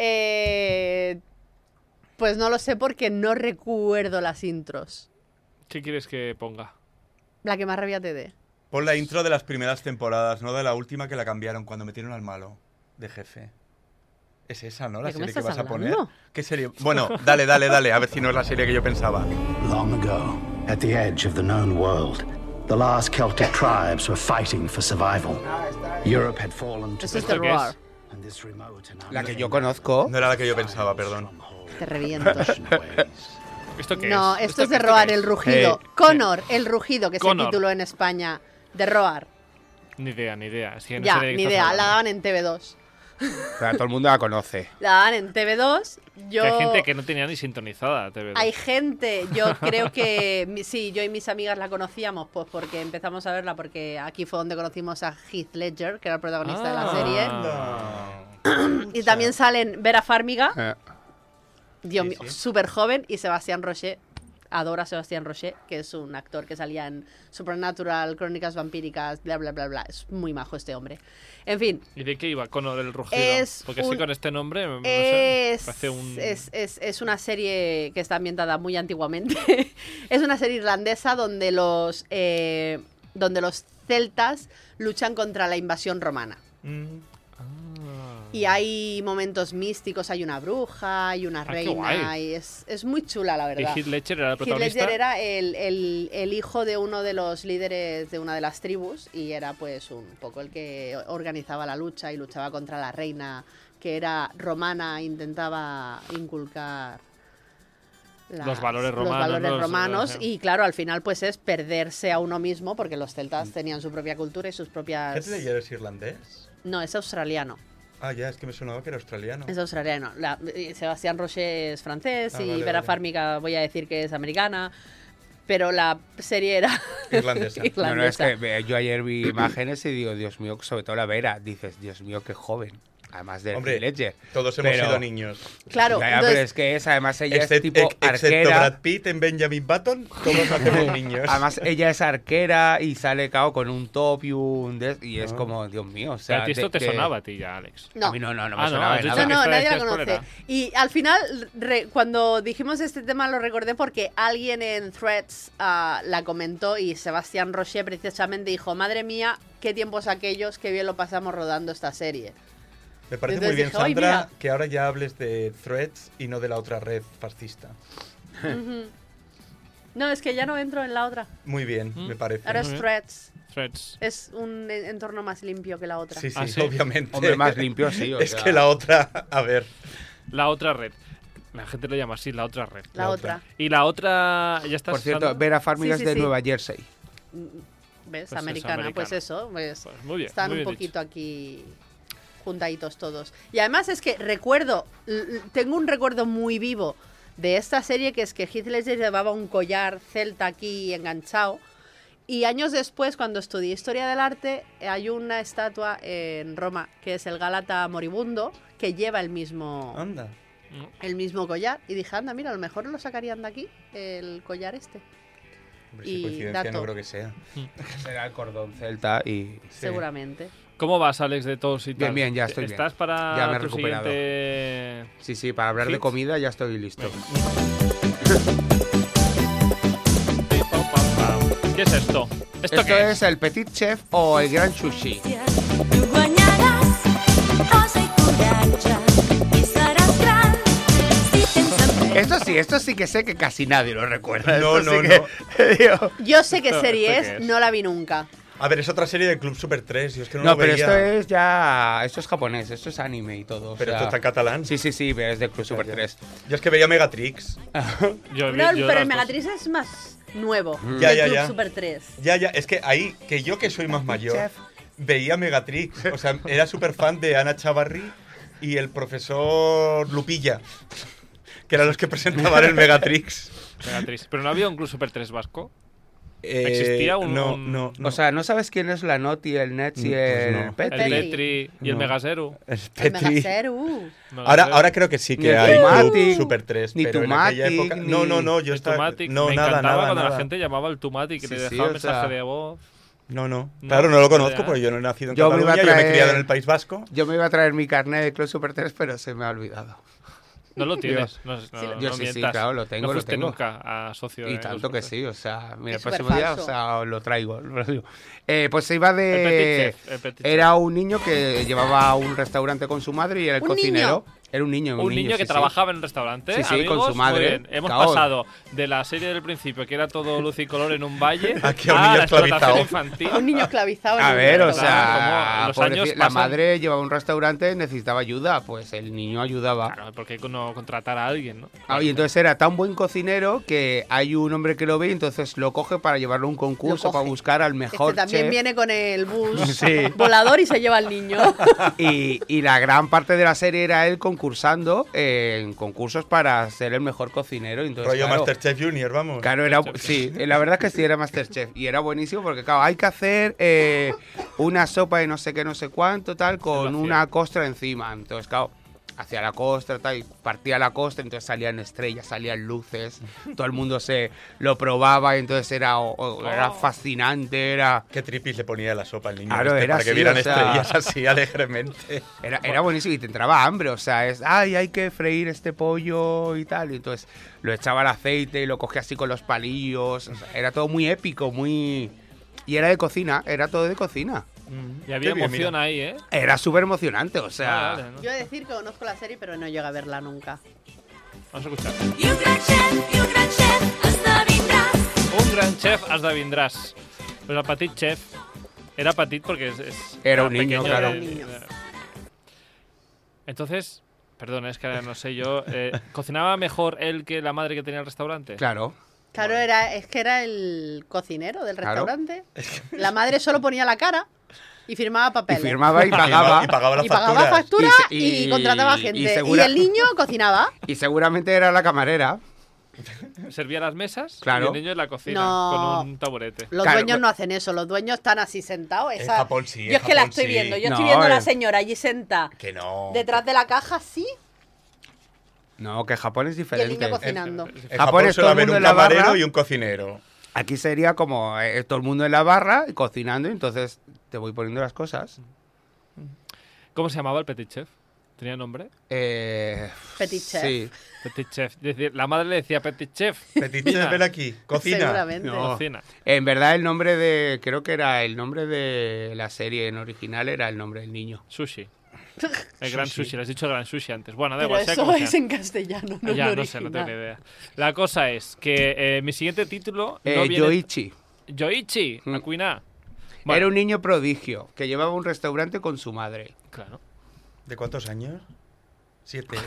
Pues no lo sé porque no recuerdo las intros. ¿Qué quieres que ponga? La que más rabia te dé. Pon la intro de las primeras temporadas, no de la última que la cambiaron cuando metieron al malo de jefe. Es esa, ¿no? La ¿De qué me serie que estás vas a poner. hablando? ¿Qué serie? Bueno, dale, a ver si no es la serie que yo pensaba. Long ago, at the edge of the known world, the last Celtic tribes were fighting for survival. Europe had fallen to Eso es ¿Esto The qué es? Roar. and this remote and La que yo conozco. No era la que yo pensaba, perdón. Te reviento. ¿Esto qué No, es? esto es de qué Roar, es? el rugido. Connor, el rugido, que Connor. se tituló en España. De Roar. Ni idea. Es que no Ya, sé de qué ni estás idea. La hablando. daban en TV2. O sea, todo el mundo la conoce. La daban en TV2. Yo... Que hay gente que no tenía ni sintonizada TV2. Hay gente, yo creo que sí, yo y mis amigas la conocíamos, pues porque empezamos a verla, porque aquí fue donde conocimos a Heath Ledger, que era el protagonista de la serie. Y también salen Vera Farmiga, Dios mío, súper joven, y Sebastián Roche. Adoro a Sebastián Roche, que es un actor que salía en Supernatural, Crónicas Vampíricas, bla, bla, bla, bla. Es muy majo este hombre. En fin, ¿Y de qué iba? Con el rugido. Es Porque sí, un- con este nombre, no sé, es, parece un... es una serie que está ambientada muy antiguamente. Es una serie irlandesa donde los celtas luchan contra la invasión romana. Y hay momentos místicos, hay una bruja, hay una qué reina, guay. y es muy chula, la ¿Y verdad. Heath Ledger era el Heath protagonista? Ledger era el hijo de uno de los líderes de una de las tribus y era pues un poco el que organizaba la lucha y luchaba contra la reina que era romana, intentaba inculcar Los valores romanos, los romanos, los- y claro, al final pues es perderse a uno mismo porque los celtas tenían su propia cultura y sus propias... ¿Heath Ledger es irlandés? No, es australiano. Ah, ya, es que me sonaba que era australiano. Es australiano. Sebastián Roche es francés Ah, y vale, Vera vale. Farmiga voy a decir que es americana. pero la serie era Irlandesa. No, es irlandesa. que yo ayer vi imágenes y digo, Dios mío, sobre todo la Vera, dices, Dios mío, qué joven. Además de Hombre, Ledger. todos hemos Pero- sido niños. Claro, Ya, entonces, pero es que además ella es Except- tipo excepto arquera. Brad Pitt en Benjamin Button, todos hacemos niños. Además ella es arquera y sale cao con un top y y es como, Dios mío, o Pero sea... a ti esto te que- sonaba a ti ya, Alex. no. A mí no me Ah, no, sonaba has de dicho nada. No, Esta nadie la decías cuál conoce. era. Y al final, cuando dijimos este tema, lo recordé porque alguien en Threads la comentó y Sebastián Rocher precisamente dijo, madre mía, qué tiempos aquellos, qué bien lo pasamos rodando esta serie. Me parece Entonces muy bien, dije, "Ay, Sandra, mira". que ahora ya hables de Threads y no de la otra red fascista. Ujú. No, es que ya no entro en la otra. Muy bien, Mm. me parece. Ahora es bien. Threads. Threads. Es un entorno más limpio que la otra. Sí, sí, Ah, ¿sí? obviamente. Hombre, más limpio, sí. O Es sea. que la otra, a ver. La otra red. La gente lo llama así, la otra red. La otra. Y la otra, ya está. Por cierto, Vera Farmiga es Sí, de sí. Nueva Jersey. ¿Ves? Pues americana. es Pues americana. eso. Pues Pues muy bien, están muy un bien poquito aquí juntaditos todos. Y además es que recuerdo, tengo un recuerdo muy vivo de esta serie, que es que Heath Ledger llevaba un collar celta aquí enganchado. Y años después, cuando estudié Historia del Arte, hay una estatua en Roma, que es el Gálata moribundo, que lleva el mismo Anda. collar. Y dije, anda, mira, a lo mejor lo sacarían de aquí, el collar este. Hombre, Y si coincidencia dato. no creo que sea. Será el cordón celta y... Seguramente. ¿Cómo vas, Alex, de todos y tal? Bien, bien, ya estoy bien. ¿Estás para Ya me he tu recuperado. siguiente... Sí, para hablar de ¿Hits? comida ya estoy listo. ¿Qué es esto? ¿Esto Esto qué es el Petit Chef o el Gran Sushi. Tu guanyaràs rosa i coratge i seràs gran si tens sempre Esto sí que sé que casi nadie lo recuerda. No, Esto sí no, que- digo, Yo sé qué ¿Esto- serie esto qué es, es? no la vi nunca. A ver, es otra serie de Club Super 3. Yo es que no, No, lo pero veía. esto es ya... Esto es japonés, esto es anime y todo. o Pero sea- esto está en catalán. Sí, pero es de Club Super 3. Yo es que veía Megatrix. Yo, No, yo pero las el dos. Megatriz es más nuevo. Ya, que ya, Club ya. Super 3. Ya, es que ahí, que yo que soy más mayor, Chef. veía Megatrix. O sea, era súper fan de Ana Chavarri y el profesor Lupilla, que eran los que presentaban el Megatrix. Megatrix. Pero no había un Club Super 3 vasco. Eh, ¿Existía un- No, un- no, no. O sea, ¿no sabes quién es la Noti, el Nets y Pues el no. El Petri? Petri. Petri y el No. Megaseru. El El Petri. Megaseru. Ahora creo que sí Ni que el hay Tumatic, Club Super 3, ni pero en aquella Tumatic, época... ni- No, yo El estaba... Tumatic. No, Me nada, encantaba nada, cuando nada. la gente llamaba al Tumatic y Sí, le sí, dejaba o mensaje sea- de voz. No. No, Claro, no lo conozco ya. porque yo no he nacido en Yo me iba a Cataluña, yo me he traer- criado en el País Vasco. Yo me iba a traer mi carnet de Club Super 3, pero se me ha olvidado. No lo tienes. No, yo no sí, mientas. claro, lo tengo, No lo fuiste tengo. nunca a socio Y de tanto Club que Super sí, o sea, mira, el Es próximo día, o superfalso. sea, lo traigo. Lo digo. Pues se iba 3. de... El Petit Chef, el Petit Chef. Era un niño que llevaba un restaurante con su madre y era el ¿Un cocinero. Era un niño, Un niño que sí, trabajaba en un restaurante. Sí, sí, Amigos, con su madre. muy bien. Hemos Cao. pasado de la serie del principio, que era todo luz y color en un valle, Aquí a un niño la explotación esclavizado. infantil. Un niño esclavizado. en A un ver, o restaurante. sea, como los pobrecito, años la pasan. madre llevaba un restaurante, necesitaba ayuda, pues el niño ayudaba. Claro, porque no contratar a alguien, ¿no? Y entonces era tan buen cocinero que hay un hombre que lo ve y entonces lo coge para llevarlo a un concurso, Lo coge. para buscar al mejor Este también chef. viene con el bus Sí. volador y se lleva al niño. Y la gran parte de la serie era él concursando en concursos para ser el mejor cocinero. Entonces, Rollo claro, Masterchef Junior, vamos. Claro, era, sí, la verdad es que sí era Masterchef y era buenísimo porque, claro, hay que hacer una sopa de no sé qué, no sé cuánto, tal, con hacía. una costra encima. Entonces, claro, hacía la costra, tal, y partía la costra, entonces salían estrellas, salían luces, todo el mundo se lo probaba, y entonces era fascinante, era Qué tripis le ponía la sopa al niño Claro, este era para que así, vieran o sea- estrellas así alegremente. Era buenísimo y te entraba hambre, o sea, hay que freír este pollo y tal, y entonces lo echaba al aceite y lo cogía así con los palillos, o sea, era todo muy épico, muy... Y era de cocina, era todo de cocina. Y había Qué bien, emoción mira. ahí, ¿eh? Era súper emocionante, o sea... Vale, ¿no? Yo he de decir que conozco la serie, pero no llego a verla nunca. Vamos a escuchar. I un gran xef esdevindràs. Un gran chef has de vindràs. Pues el petit chef era petit porque Era un niño, pequeño, claro. Era un niño. Entonces, perdón, es que ahora no sé yo. ¿Cocinaba mejor él que la madre que tenía el restaurante? Claro. Claro, es que era el cocinero del Claro. restaurante. La madre solo ponía la cara y firmaba Y papeles. firmaba y pagaba. Y pagaba las Y pagaba facturas. factura Y y contrataba gente. Y, segura- el niño cocinaba. Y seguramente era la camarera. servía las mesas Claro. y el niño en la cocina No. con un taburete. Los Claro, dueños no hacen eso, los dueños están así sentados. En Japón sí, Yo en es que la Japón estoy sí. viendo, yo No, estoy viendo a la eh. señora allí sentada Que no. detrás de la caja, sí, No, que Japón es y el diferente. niño cocinando. En Japón Japón es suele todo el haber mundo un en la camarero barra. y un cocinero. Aquí sería como todo el mundo en la barra cocinando, y entonces te voy poniendo las cosas. ¿Cómo se llamaba el Petit Chef? ¿Tenía nombre? Petit chef. Sí. Petit Chef. Es decir, la madre le decía Petit Chef. Petit chef, ven aquí, cocina. Seguramente. No. Cocina. En verdad el nombre de... Creo que era el nombre de la serie en original, era el nombre del niño. Sushi. El gran sushi. Le has dicho gran sushi antes. Bueno, da Pero igual, sea eso como es sea. en castellano, no Ya, en no sé, no tengo original. ni idea. La cosa es que mi siguiente título no viene... Yoichi. Yoichi, Mm. Akuina. Era un niño prodigio que llevaba un restaurante con su madre. Claro. ¿De cuántos años? 7.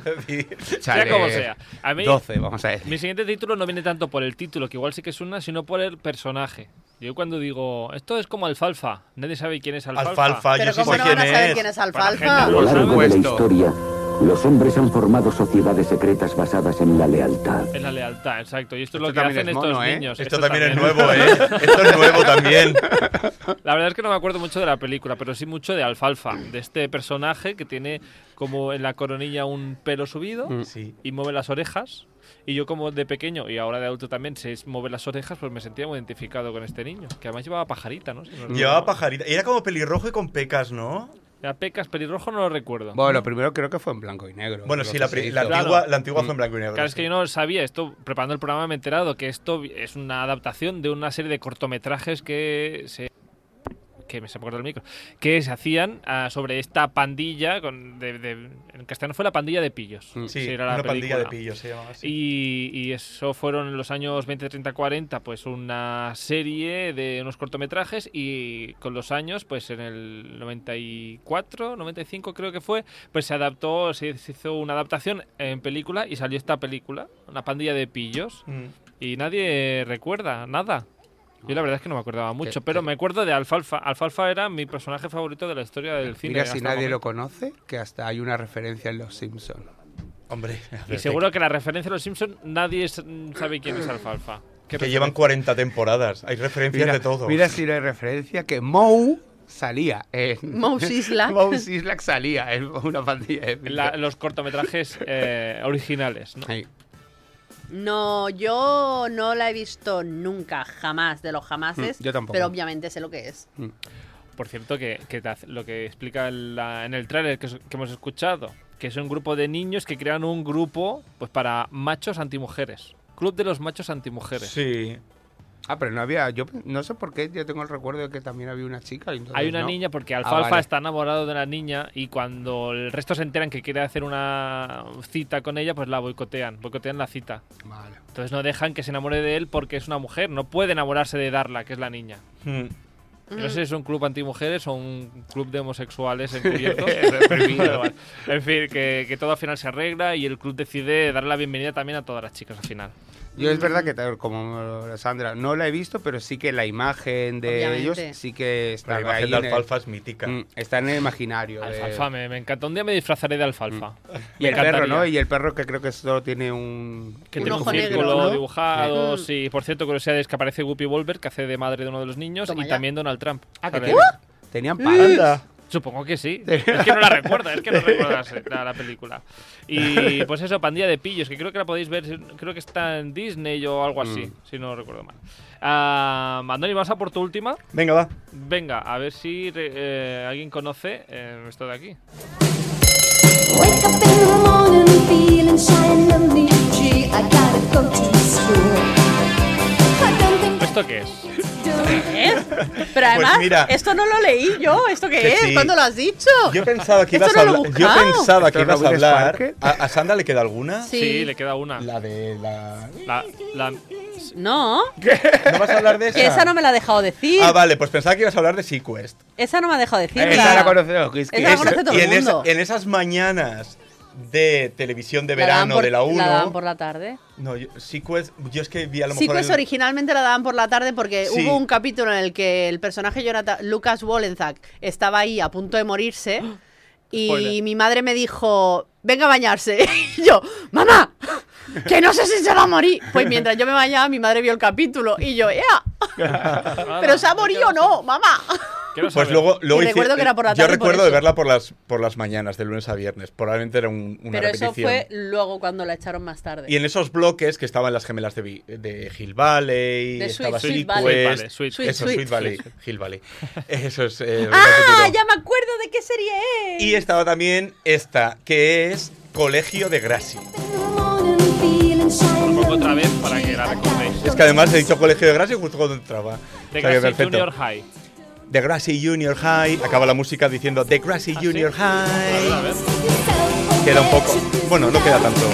Sea como sea. A mí, 12, vamos a decir. mi siguiente título no viene tanto por el título, que igual sí que es una, sino por el personaje. Yo cuando digo, esto es como Alfalfa, nadie sabe quién es Alfalfa. Alfalfa, Pero yo sí ¿cómo sé no quién van a saber es. quién es Para la Alfalfa? gente A lo Por largo de la supuesto. historia, los hombres han formado sociedades secretas basadas en la lealtad. Es la lealtad, exacto. Y esto es Esto lo que también hacen es estos mono, ¿eh? niños. Esto también es nuevo, ¿eh? Esto es nuevo también. La verdad es que no me acuerdo mucho de la película, pero sí mucho de Alfalfa, de este personaje que tiene como en la coronilla un pelo subido Sí. y mueve las orejas. Y yo como de pequeño y ahora de adulto también se mueve las orejas, pues me sentía muy identificado con este niño, que además llevaba pajarita, ¿no? Si no Llevaba recuerdo. pajarita. Era como pelirrojo y con pecas, ¿no? Era pecas, pelirrojo no lo recuerdo. Bueno, lo primero creo que fue en blanco y negro. Bueno, lo sí, que la, se pri- la hizo. antigua, Claro. la antigua fue en blanco y negro. Claro, es que sí. yo no lo sabía. Esto, preparando el programa me he enterado que esto es una adaptación de una serie de cortometrajes que se acuerda el micro, que se hacían sobre esta pandilla, en castellano fue la pandilla de pillos. Sí, era la una pandilla de película. pillos se llamaba así. Y eso fueron en los años 20, 30, 40, pues una serie de unos cortometrajes y con los años, pues en el 94, 95 creo que fue, pues se adaptó, se hizo una adaptación en película y salió esta película, una pandilla de pillos y nadie recuerda nada. Yo la verdad es que no me acordaba mucho, pero me acuerdo de Alfalfa. Alfalfa era mi personaje favorito de la historia del cine. Mira, hasta si el nadie lo momento. conoce, que hasta hay una referencia en Los Simpsons. Hombre, Y seguro que la referencia a los Simpsons nadie sabe quién es Alfalfa. ¿Qué que llevan 40 temporadas. Hay referencias de todo. Mira si no hay referencia que Moe salía en... Moe Szyslak. Moe Szyslak salía en una pandilla de pillos. Los cortometrajes originales, ¿no? Ahí. No, yo no la he visto nunca, jamás, de los jamases. Yo tampoco. Pero obviamente sé lo que es. Por cierto, lo que explica en el tráiler que hemos escuchado, que es un grupo de niños que crean un grupo pues para machos antimujeres. Club de los machos antimujeres. Sí. Ah, pero no había... Yo no sé por qué, yo tengo el recuerdo de que también había una chica. Y entonces Hay una no. niña porque Alfalfa vale. está enamorado de la niña y cuando el resto se enteran que quiere hacer una cita con ella, pues la boicotean la cita. Vale. Entonces no dejan que se enamore de él porque es una mujer, no puede enamorarse de Darla, que es la niña. No sé si es un club antimujeres o un club de homosexuales encubiertos. Vale. En fin, que todo al final se arregla y el club decide darle la bienvenida también a todas las chicas al final. Yo es verdad que, como Sandra, no la he visto, pero sí que la imagen de Obviamente. ellos sí que La está imagen ahí de en el- Alfalfa es mítica. está en el imaginario. de- Alfalfa, me encanta. Un día me disfrazaré de Alfalfa. Y Me el perro, encantaría. ¿no? Y el perro que creo que solo tiene un... Que Un tiene un ojo negro, círculo ¿no? dibujado. Sí, por cierto, curiosidades que aparece Whoopi Goldberg, que hace de madre de uno de los niños, Toma y ya. también Donald Trump. Ah, que Sale- tenían patas. Supongo que sí. Es que no la recuerda, es que no recuerdas la película. Y pues eso, Pandilla de Pillos, que creo que la podéis ver, creo que está en Disney o algo así, si no recuerdo mal. Andoni, vamos a por tu última. Venga, va. Venga, a ver si alguien conoce esto de aquí. Wake up in the morning feeling shiny and beachy. I gotta go to school. I don't think ¿Esto qué es? Pero además, mira. esto no lo leí yo. ¿Esto qué Que es? sí. ¿Cuándo lo has dicho? Yo pensaba que Esto ibas a no lo he hablar. Yo buscado. pensaba que ¿Esto es ibas a Robin hablar. Sparker? ¿A Sandra le queda alguna? Sí. Sí, le queda una. La de la. La- No, ¿No vas a hablar de esa? que esa no me la ha dejado decir. Ah, vale, pues pensaba que ibas a hablar de Sequest. Esa no me ha dejado decirla. Esa la conocemos, que es que Esa la es- conoce todo Y el mundo. en esas mañanas de televisión de La daban verano por- de la 1. La daban por la tarde. No, Sequest, yo es que vi a lo mejor. Sequest originalmente la daban por la tarde porque Sí. hubo un capítulo en el que el personaje Lucas Wolenzak estaba ahí a punto de morirse y Spoiler. mi madre me dijo, venga a bañarse. Y yo, ¡mamá! que no sé si se va a morir. Pues mientras yo me bañaba, mi madre vio el capítulo y yo, pero ¿se ha morido o no, mamá? Pues luego Y recuerdo que era por la tarde, yo recuerdo por de eso. verla por las mañanas, de lunes a viernes. Probablemente era una Pero eso repetición. fue luego cuando la echaron más tarde. Y en esos bloques que estaban las gemelas de Hill Valley, De estaba Sweet Sweet Valley. West, Sweet eso, Valley. Sweet Valley, Hill Valley. Eso es. ¡Ah! Ya me acuerdo de qué serie es. Y estaba también esta, que es Colegio de Gracie. Lo pongo otra vez para que la recordéis. Es que además he dicho Colegio de Gracie justo cuando entraba. The O sea que Gracie perfecto. Junior High. The Gracie Junior High. Acaba la música diciendo The Gracie ¿Ah, Junior sí? High. A ver. Queda un poco. Bueno, no queda tanto.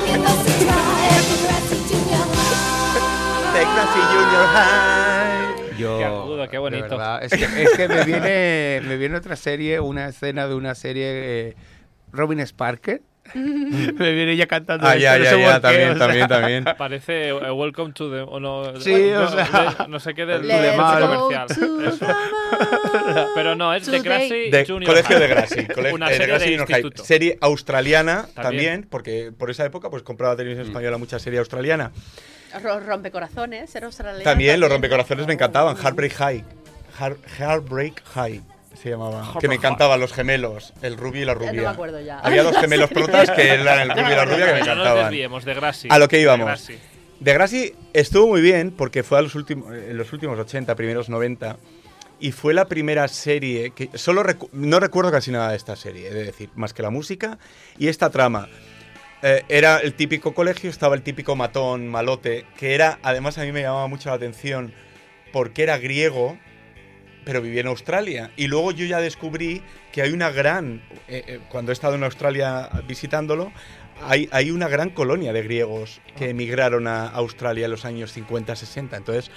The Gracie Junior High. Yo, Qué agudo, qué bonito. de verdad, es que me viene otra serie, una escena de una serie Robin Sparker. Me viene ella cantando. Ah, esto, ya, no ya, sé ya, por qué, también, o sea, también. Parece Welcome to the... O no, Sí, bueno, o sea, no sé qué del Let's comercial. go to Eso. Pero no, es The Gracie De Junior Colegio High. de Gracie. Una de serie Gracie de Junior High. instituto. Serie australiana También. también, porque por esa época pues compraba televisión española mucha serie australiana. Rompecorazones, era australiana. También los rompecorazones me encantaban. Heartbreak High. Heartbreak High se llamaba. Que me encantaban los gemelos, el rubio y la rubia. No me acuerdo ya. Había dos gemelos protas que eran el rubio y la rubia que me No nos encantaban. desviemos, The Gracie. A lo que The íbamos. Gracie. De Gracie estuvo muy bien porque fue en los últimos 80, primeros 90. Y fue la primera serie que no recuerdo casi nada de esta serie, he de decir, más que la música y esta trama. Era el típico colegio, estaba el típico matón, malote, que era, además a mí me llamaba mucho la atención porque era griego, pero vivía en Australia. Y luego yo ya descubrí que hay una gran, cuando he estado en Australia visitándolo, hay una gran colonia de griegos que emigraron a Australia en los años 50-60. Entonces,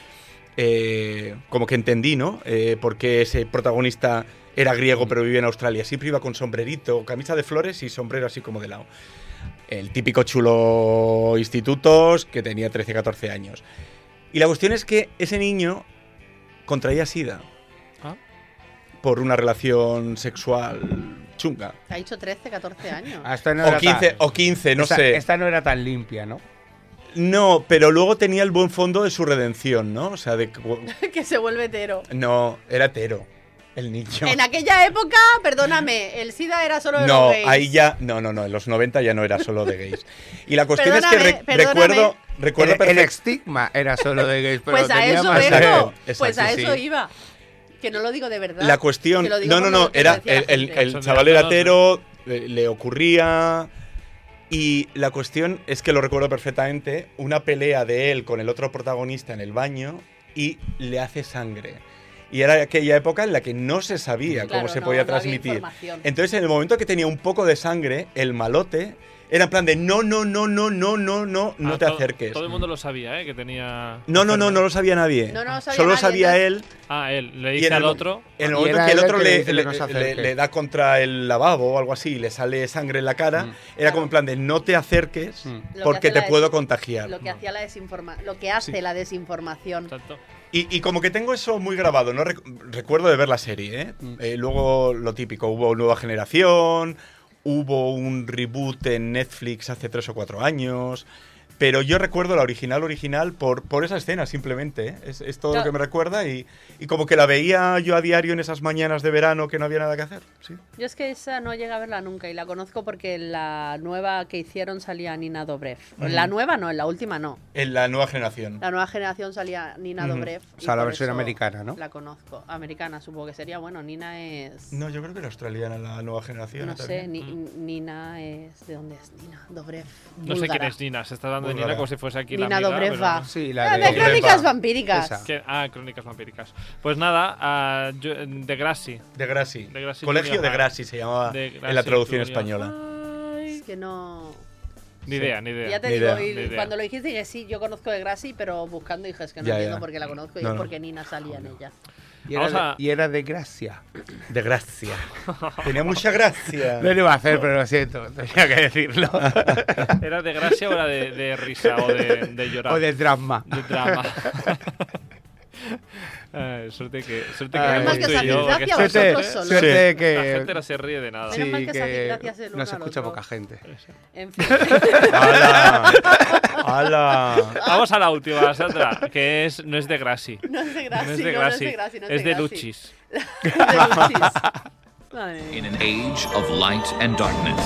como que entendí, ¿no? Por qué ese protagonista era griego pero vivía en Australia. Siempre iba con sombrerito, camisa de flores y sombrero así como de lado. El típico chulo institutos que tenía 13-14 años. Y la cuestión es que ese niño contraía SIDA por una relación sexual chunga. Ha dicho 13, 14 años. Esta no era O 15, no esta, sé. Esta no era tan limpia, ¿no? No, pero luego tenía el buen fondo de su redención, ¿no? O sea, Que se vuelve hetero. no, era hetero, el niño. En aquella época, perdóname, el SIDA era solo de No, los gays. ahí ya, no, en los 90 ya no era solo de gays. Y la cuestión es que Perdóname. recuerdo El perfecto. estigma era solo de gays, pero Pues a tenía eso más... vengo. Exacto, Pues a sí. eso iba. Que no lo digo de verdad. La cuestión, que lo digo por no, lo que era decía la gente. el chaval era hetero, le ocurría. Y la cuestión es que lo recuerdo perfectamente, una pelea de él con el otro protagonista en el baño y le hace sangre. Y era aquella época en la que no se sabía Claro, cómo se no, podía no había transmitir. información. Entonces, en el momento que tenía un poco de sangre, el malote era en plan de no te acerques. Todo el mundo lo sabía, que tenía... No lo sabía nadie. No lo sabía Solo nadie, sabía entonces- él. Ah, él le Y dice en al el- otro... En el Y momento era que el él el otro que le le, dice que no se acerque. le da contra el lavabo o algo así y le sale sangre en la cara, era como en plan de no te acerques Lo que porque hace te la puedo des- contagiar. Lo que hacía lo que hace la desinformación. Exacto. Y como que tengo eso muy grabado, ¿no? Recuerdo de ver la serie, ¿eh? Luego lo típico, hubo Nueva Generación, hubo un reboot en Netflix hace 3 o 4 años. Pero yo recuerdo la original por esa escena, simplemente. ¿Eh? Es todo lo que me recuerda y como que la veía yo a diario en esas mañanas de verano que no había nada que hacer. ¿Sí? Yo es que esa no llegué a verla nunca y la conozco porque en la nueva que hicieron salía Nina Dobrev. En la nueva no, en la última no. En la Nueva Generación. La nueva generación salía Nina Dobrev. O sea, la por versión eso americana, ¿no? La conozco. Americana, supongo que sería. Bueno, Nina es... No, yo creo que era australiana la Nueva Generación. No sé, también. Nina es... ¿De dónde es? Nina Dobrev. No sé quién búlgara. es Nina, se está dando de Búlgara. Nina como si fuese aquí Nina la amiga, Dobrev pero va. no. Sí, Ah, la de crónicas Esa. vampíricas. Esa. Crónicas vampíricas. Pues nada, The Gracie. De Gracie. De Gracie Colegio Junior de High. Gracie se llamaba De en la Gracie traducción Junior española. Es que no... Ni idea, ni idea. Ya te Ni digo, idea. y Ni idea. cuando lo dijiste dije sí, yo conozco de Gracie, pero buscando dije es que no Ya, entiendo ya. por qué la conozco y No, es no. porque Nina salía en ella. Y era de gracia. De Gracia. Tenía mucha gracia. No lo iba a hacer, pero lo siento, tenía que decirlo. ¿Era de gracia o era de risa o de llorar? O de drama. De drama. Suerte que Menos mal éramos que tú os y yo, hacéis porque gracia esta vosotros gente- solos. Suerte que La gente no se ríe de nada. Menos mal que se hacen que gracias el uno nos al escucha otro. poca gente. En fin. ¡Hala! ¡Hala! Vamos a la última, Sandra, que no es de Grassi. No es de Grassi, No es de no es Grassi, de Grassi, no es de Grassi. Luchis. De Luchis. Madre mía. In an age of light and darkness,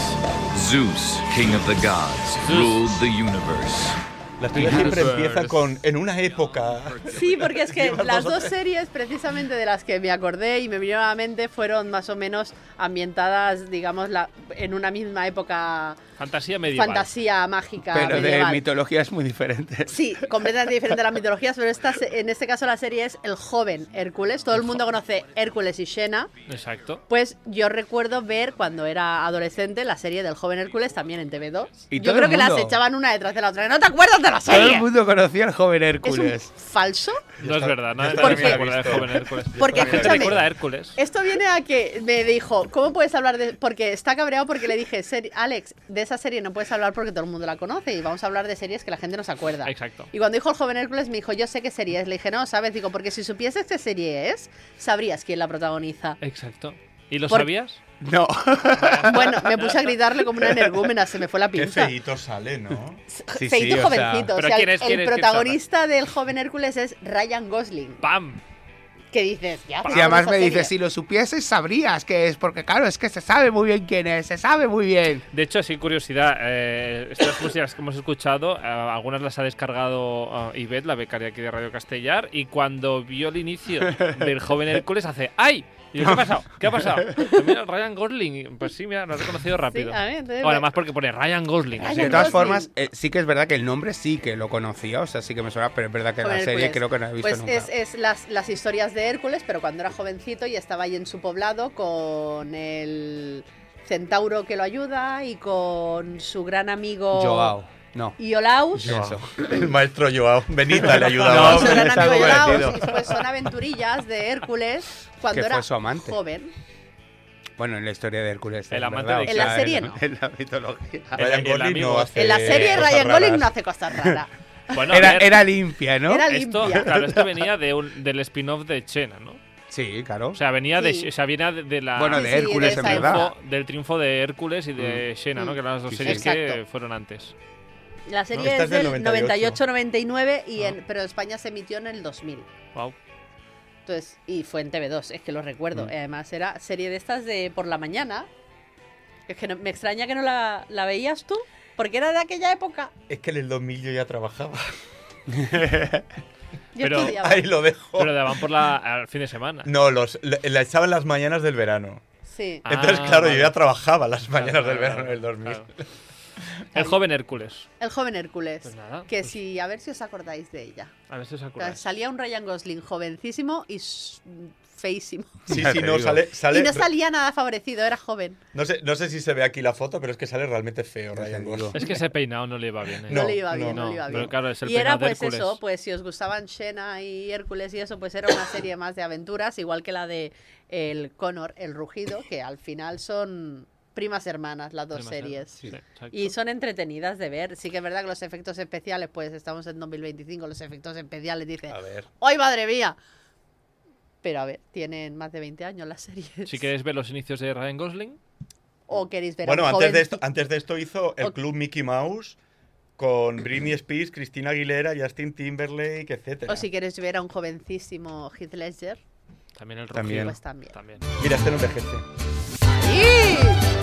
Zeus, king of the gods, ruled the universe. La tuya siempre empieza con en una época. Sí, porque es que Llevas las dos o dos tres. series precisamente de las que me acordé y me vinieron a la mente fueron más o menos ambientadas, digamos, en una misma época, Fantasía medieval. fantasía mágica Pero de medieval. mitologías muy diferentes. Sí, completamente diferente a las mitologías, pero en este caso la serie es El joven Hércules. Todo el mundo conoce Hércules y Xena. Exacto. Pues yo recuerdo ver cuando era adolescente la serie del joven Hércules también en TV2. Y Yo todo creo el que las mundo. echaban una detrás de la otra. ¿No te acuerdas de la Todo el serie? mundo conocía al joven ¿Es un Hércules. falso? No es verdad, yo nadie también me la he recuerda de visto. joven Hércules. Porque, La gente escúchame, recuerda a Hércules. Esto viene a que me dijo, ¿cómo puedes hablar de...? Porque está cabreado porque le dije, Alex, de esa serie no puedes hablar porque todo el mundo la conoce y vamos a hablar de series que la gente no se acuerda. Exacto. Y cuando dijo El joven Hércules me dijo, yo sé qué serie es. Le dije, no, ¿sabes? Digo, porque si supieses qué serie es, sabrías quién la protagoniza. Exacto. ¿Y lo Por- sabías? No. Bueno, me puse a gritarle como una energúmena, se me fue la Qué pinza. feíto sale, ¿no? Sí, Feito sí, o jovencito. sea, O ¿pero sea, quién es? ¿Quién el es? ¿Quién protagonista del joven Hércules es Ryan Gosling. ¡Pam! Que dices, ya. Y además esa me serie. dice, si lo supieses sabrías que es, porque claro, es que se sabe muy bien quién es, se sabe muy bien. De hecho, así curiosidad, estas músicas que hemos escuchado, algunas las ha descargado Ivette, la becaria aquí de Radio Castellar, y cuando vio el inicio del joven Hércules hace ¡ay! Y yo, ¿qué ha pasado? ¿Qué ha pasado? Pues mira, Ryan Gosling. Pues sí, mira, lo ha reconocido rápido. Sí, a ver, entonces, Bueno, además porque pone Ryan Gosling. Ryan así De que- todas Gosling. formas, sí que es verdad que el nombre sí que lo conocía, o sea, sí que me suena, pero es verdad que Joven la serie Hércules. creo que no la he visto Pues nunca. es las historias de Hércules, pero cuando era jovencito y estaba ahí en su poblado con el centauro que lo ayuda y con su gran amigo Joao, no. Iolaus. Eso. El maestro Joao Benita le ayudaba. No, Su gran es amigo algo Iolaus. parecido. Y pues son aventurillas de Hércules cuando Que era fue su amante. joven. Bueno, en la historia de Hércules. El es amante verdad, de o En la sea, serie no. En la mitología. Ryan El Gosling amigo. no hace En la serie cosas Ryan Gosling raras. no hace cosas raras. Bueno, a ver, Era limpia, ¿no? Era esto, limpia. claro, esto venía del spin-off de Xena, ¿no? Sí, claro. O sea, venía Sí. de la Bueno, Sí, de sí, Hércules, de en esa verdad. época. del triunfo de Hércules y de Xena, ¿no? Que eran las dos Sí, sí. series que Exacto. fueron antes. La serie esta es es del del 98. 98-99, Ah. pero en España se emitió en el 2000. Wow. Entonces, y fue en TV2, es que lo recuerdo. Además, era serie de estas de por la mañana. Es que me extraña que no la veías tú, porque era de aquella época. Es que en el 2000 yo ya trabajaba. Yo Pero- estudiaba. Ahí lo dejo. Pero daban al fin de semana. No, la echaban las mañanas del verano. Sí. Ah, Entonces, claro, vale. yo ya trabajaba las mañanas Claro, del claro, verano en el 2000. claro. El joven Hércules. El joven Hércules. Pues nada, que pues- si, a ver si os acordáis de ella. A ver si os O sea, acordáis. salía un Ryan Gosling jovencísimo y feísimo. Sí, Ya sí, te no, digo. sale. Y no salía nada favorecido, era joven. No sé si se ve aquí la foto, pero es que sale realmente feo, Ya te Ryan digo. Gosling. Es que ese peinado no le iba bien. ¿eh? No, No, le iba bien, no, no, le iba pero bien. claro, es el y era peinado de pues Hércules. eso, pues si os gustaban Xena y Hércules y eso, pues era una serie más de aventuras, igual que la de el Connor, el rugido, que al final son primas hermanas las dos Primas series. hermanas, sí, exacto. Y son entretenidas de ver. Sí que es verdad que los efectos especiales, pues estamos en 2025, los efectos especiales dicen, A ver. ¡ay, madre mía! Pero a ver, tienen más de 20 años las series. Si queréis ver los inicios de Ryan Gosling, O queréis ver Bueno, a un antes de esto hizo el O- Club Mickey Mouse con Britney Spears, Christina Aguilera, Justin Timberlake, etcétera. O si queréis ver a un jovencísimo Heath Ledger, también el También. rugido. pues también. Mira, este no envejece. ¡Sí!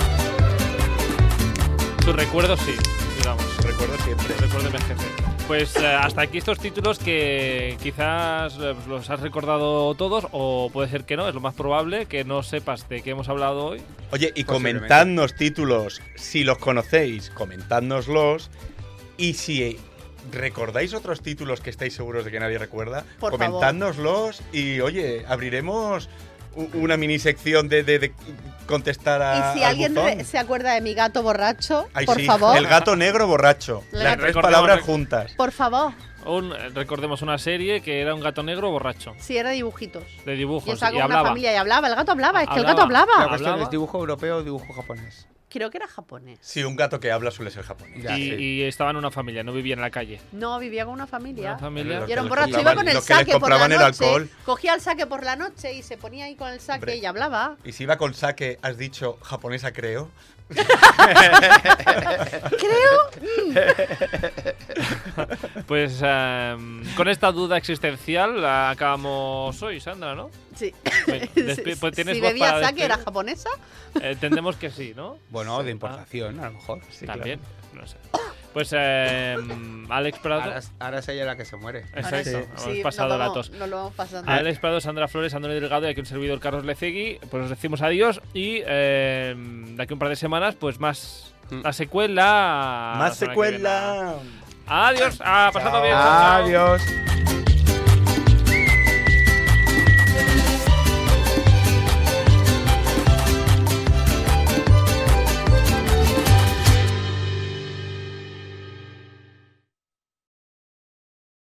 Su recuerdo sí, digamos. Recuerdo siempre. Recuerdo MGC. Pues hasta aquí estos títulos que quizás los has recordado todos, o puede ser que no, es lo más probable, que no sepas de qué hemos hablado hoy. Oye, y Posiblemente. comentadnos títulos, si los conocéis, comentádnoslos. Y si recordáis otros títulos que estáis seguros de que nadie recuerda, Por comentádnoslos y, oye, abriremos una mini sección de contestar a Y si al alguien buzón. se acuerda de mi gato borracho, Ay, por sí, favor, el gato negro borracho. El Las gato- tres Recordemos- palabras juntas. por favor. Recordemos una serie que era un gato negro borracho, Sí, era dibujitos. de Y dibujos, estaba y con una hablaba. familia y hablaba. El gato hablaba, es que el Hablaba. gato La hablaba. cuestión hablaba. es dibujo europeo o dibujo japonés. Creo que era japonés. Sí, un gato que habla suele ser japonés. Ya, sí. Y estaba en una familia, no vivía en la calle. No, vivía con una familia. Una familia. Y era un Lo que borracho, les iba con el compraban- lo que les saque por la compraban era noche. alcohol. Cogía el saque por la noche y se ponía ahí con el saque Hombre. y hablaba. Y si iba con saque, has dicho japonesa, creo. Pues con esta duda existencial acabamos hoy, Sandra, ¿no? Sí. Pues tienes si voz bebía para saque, ¿era despedir. japonesa? Entendemos que sí, ¿no? Bueno, de importación, a lo mejor. Sí, También, no sé. Pues Alex Prado. Ahora es ella la que se muere. Exacto, Sí, hemos pasado datos. Nos lo vamos pasando. Alex Prado, Sandra Flores, Antonio Delgado y aquí un servidor Carlos Lecegui. Pues os decimos adiós y de aquí a un par de semanas, pues más la secuela. Más la semana que viene. secuela. Adiós, pasado bien. Adiós.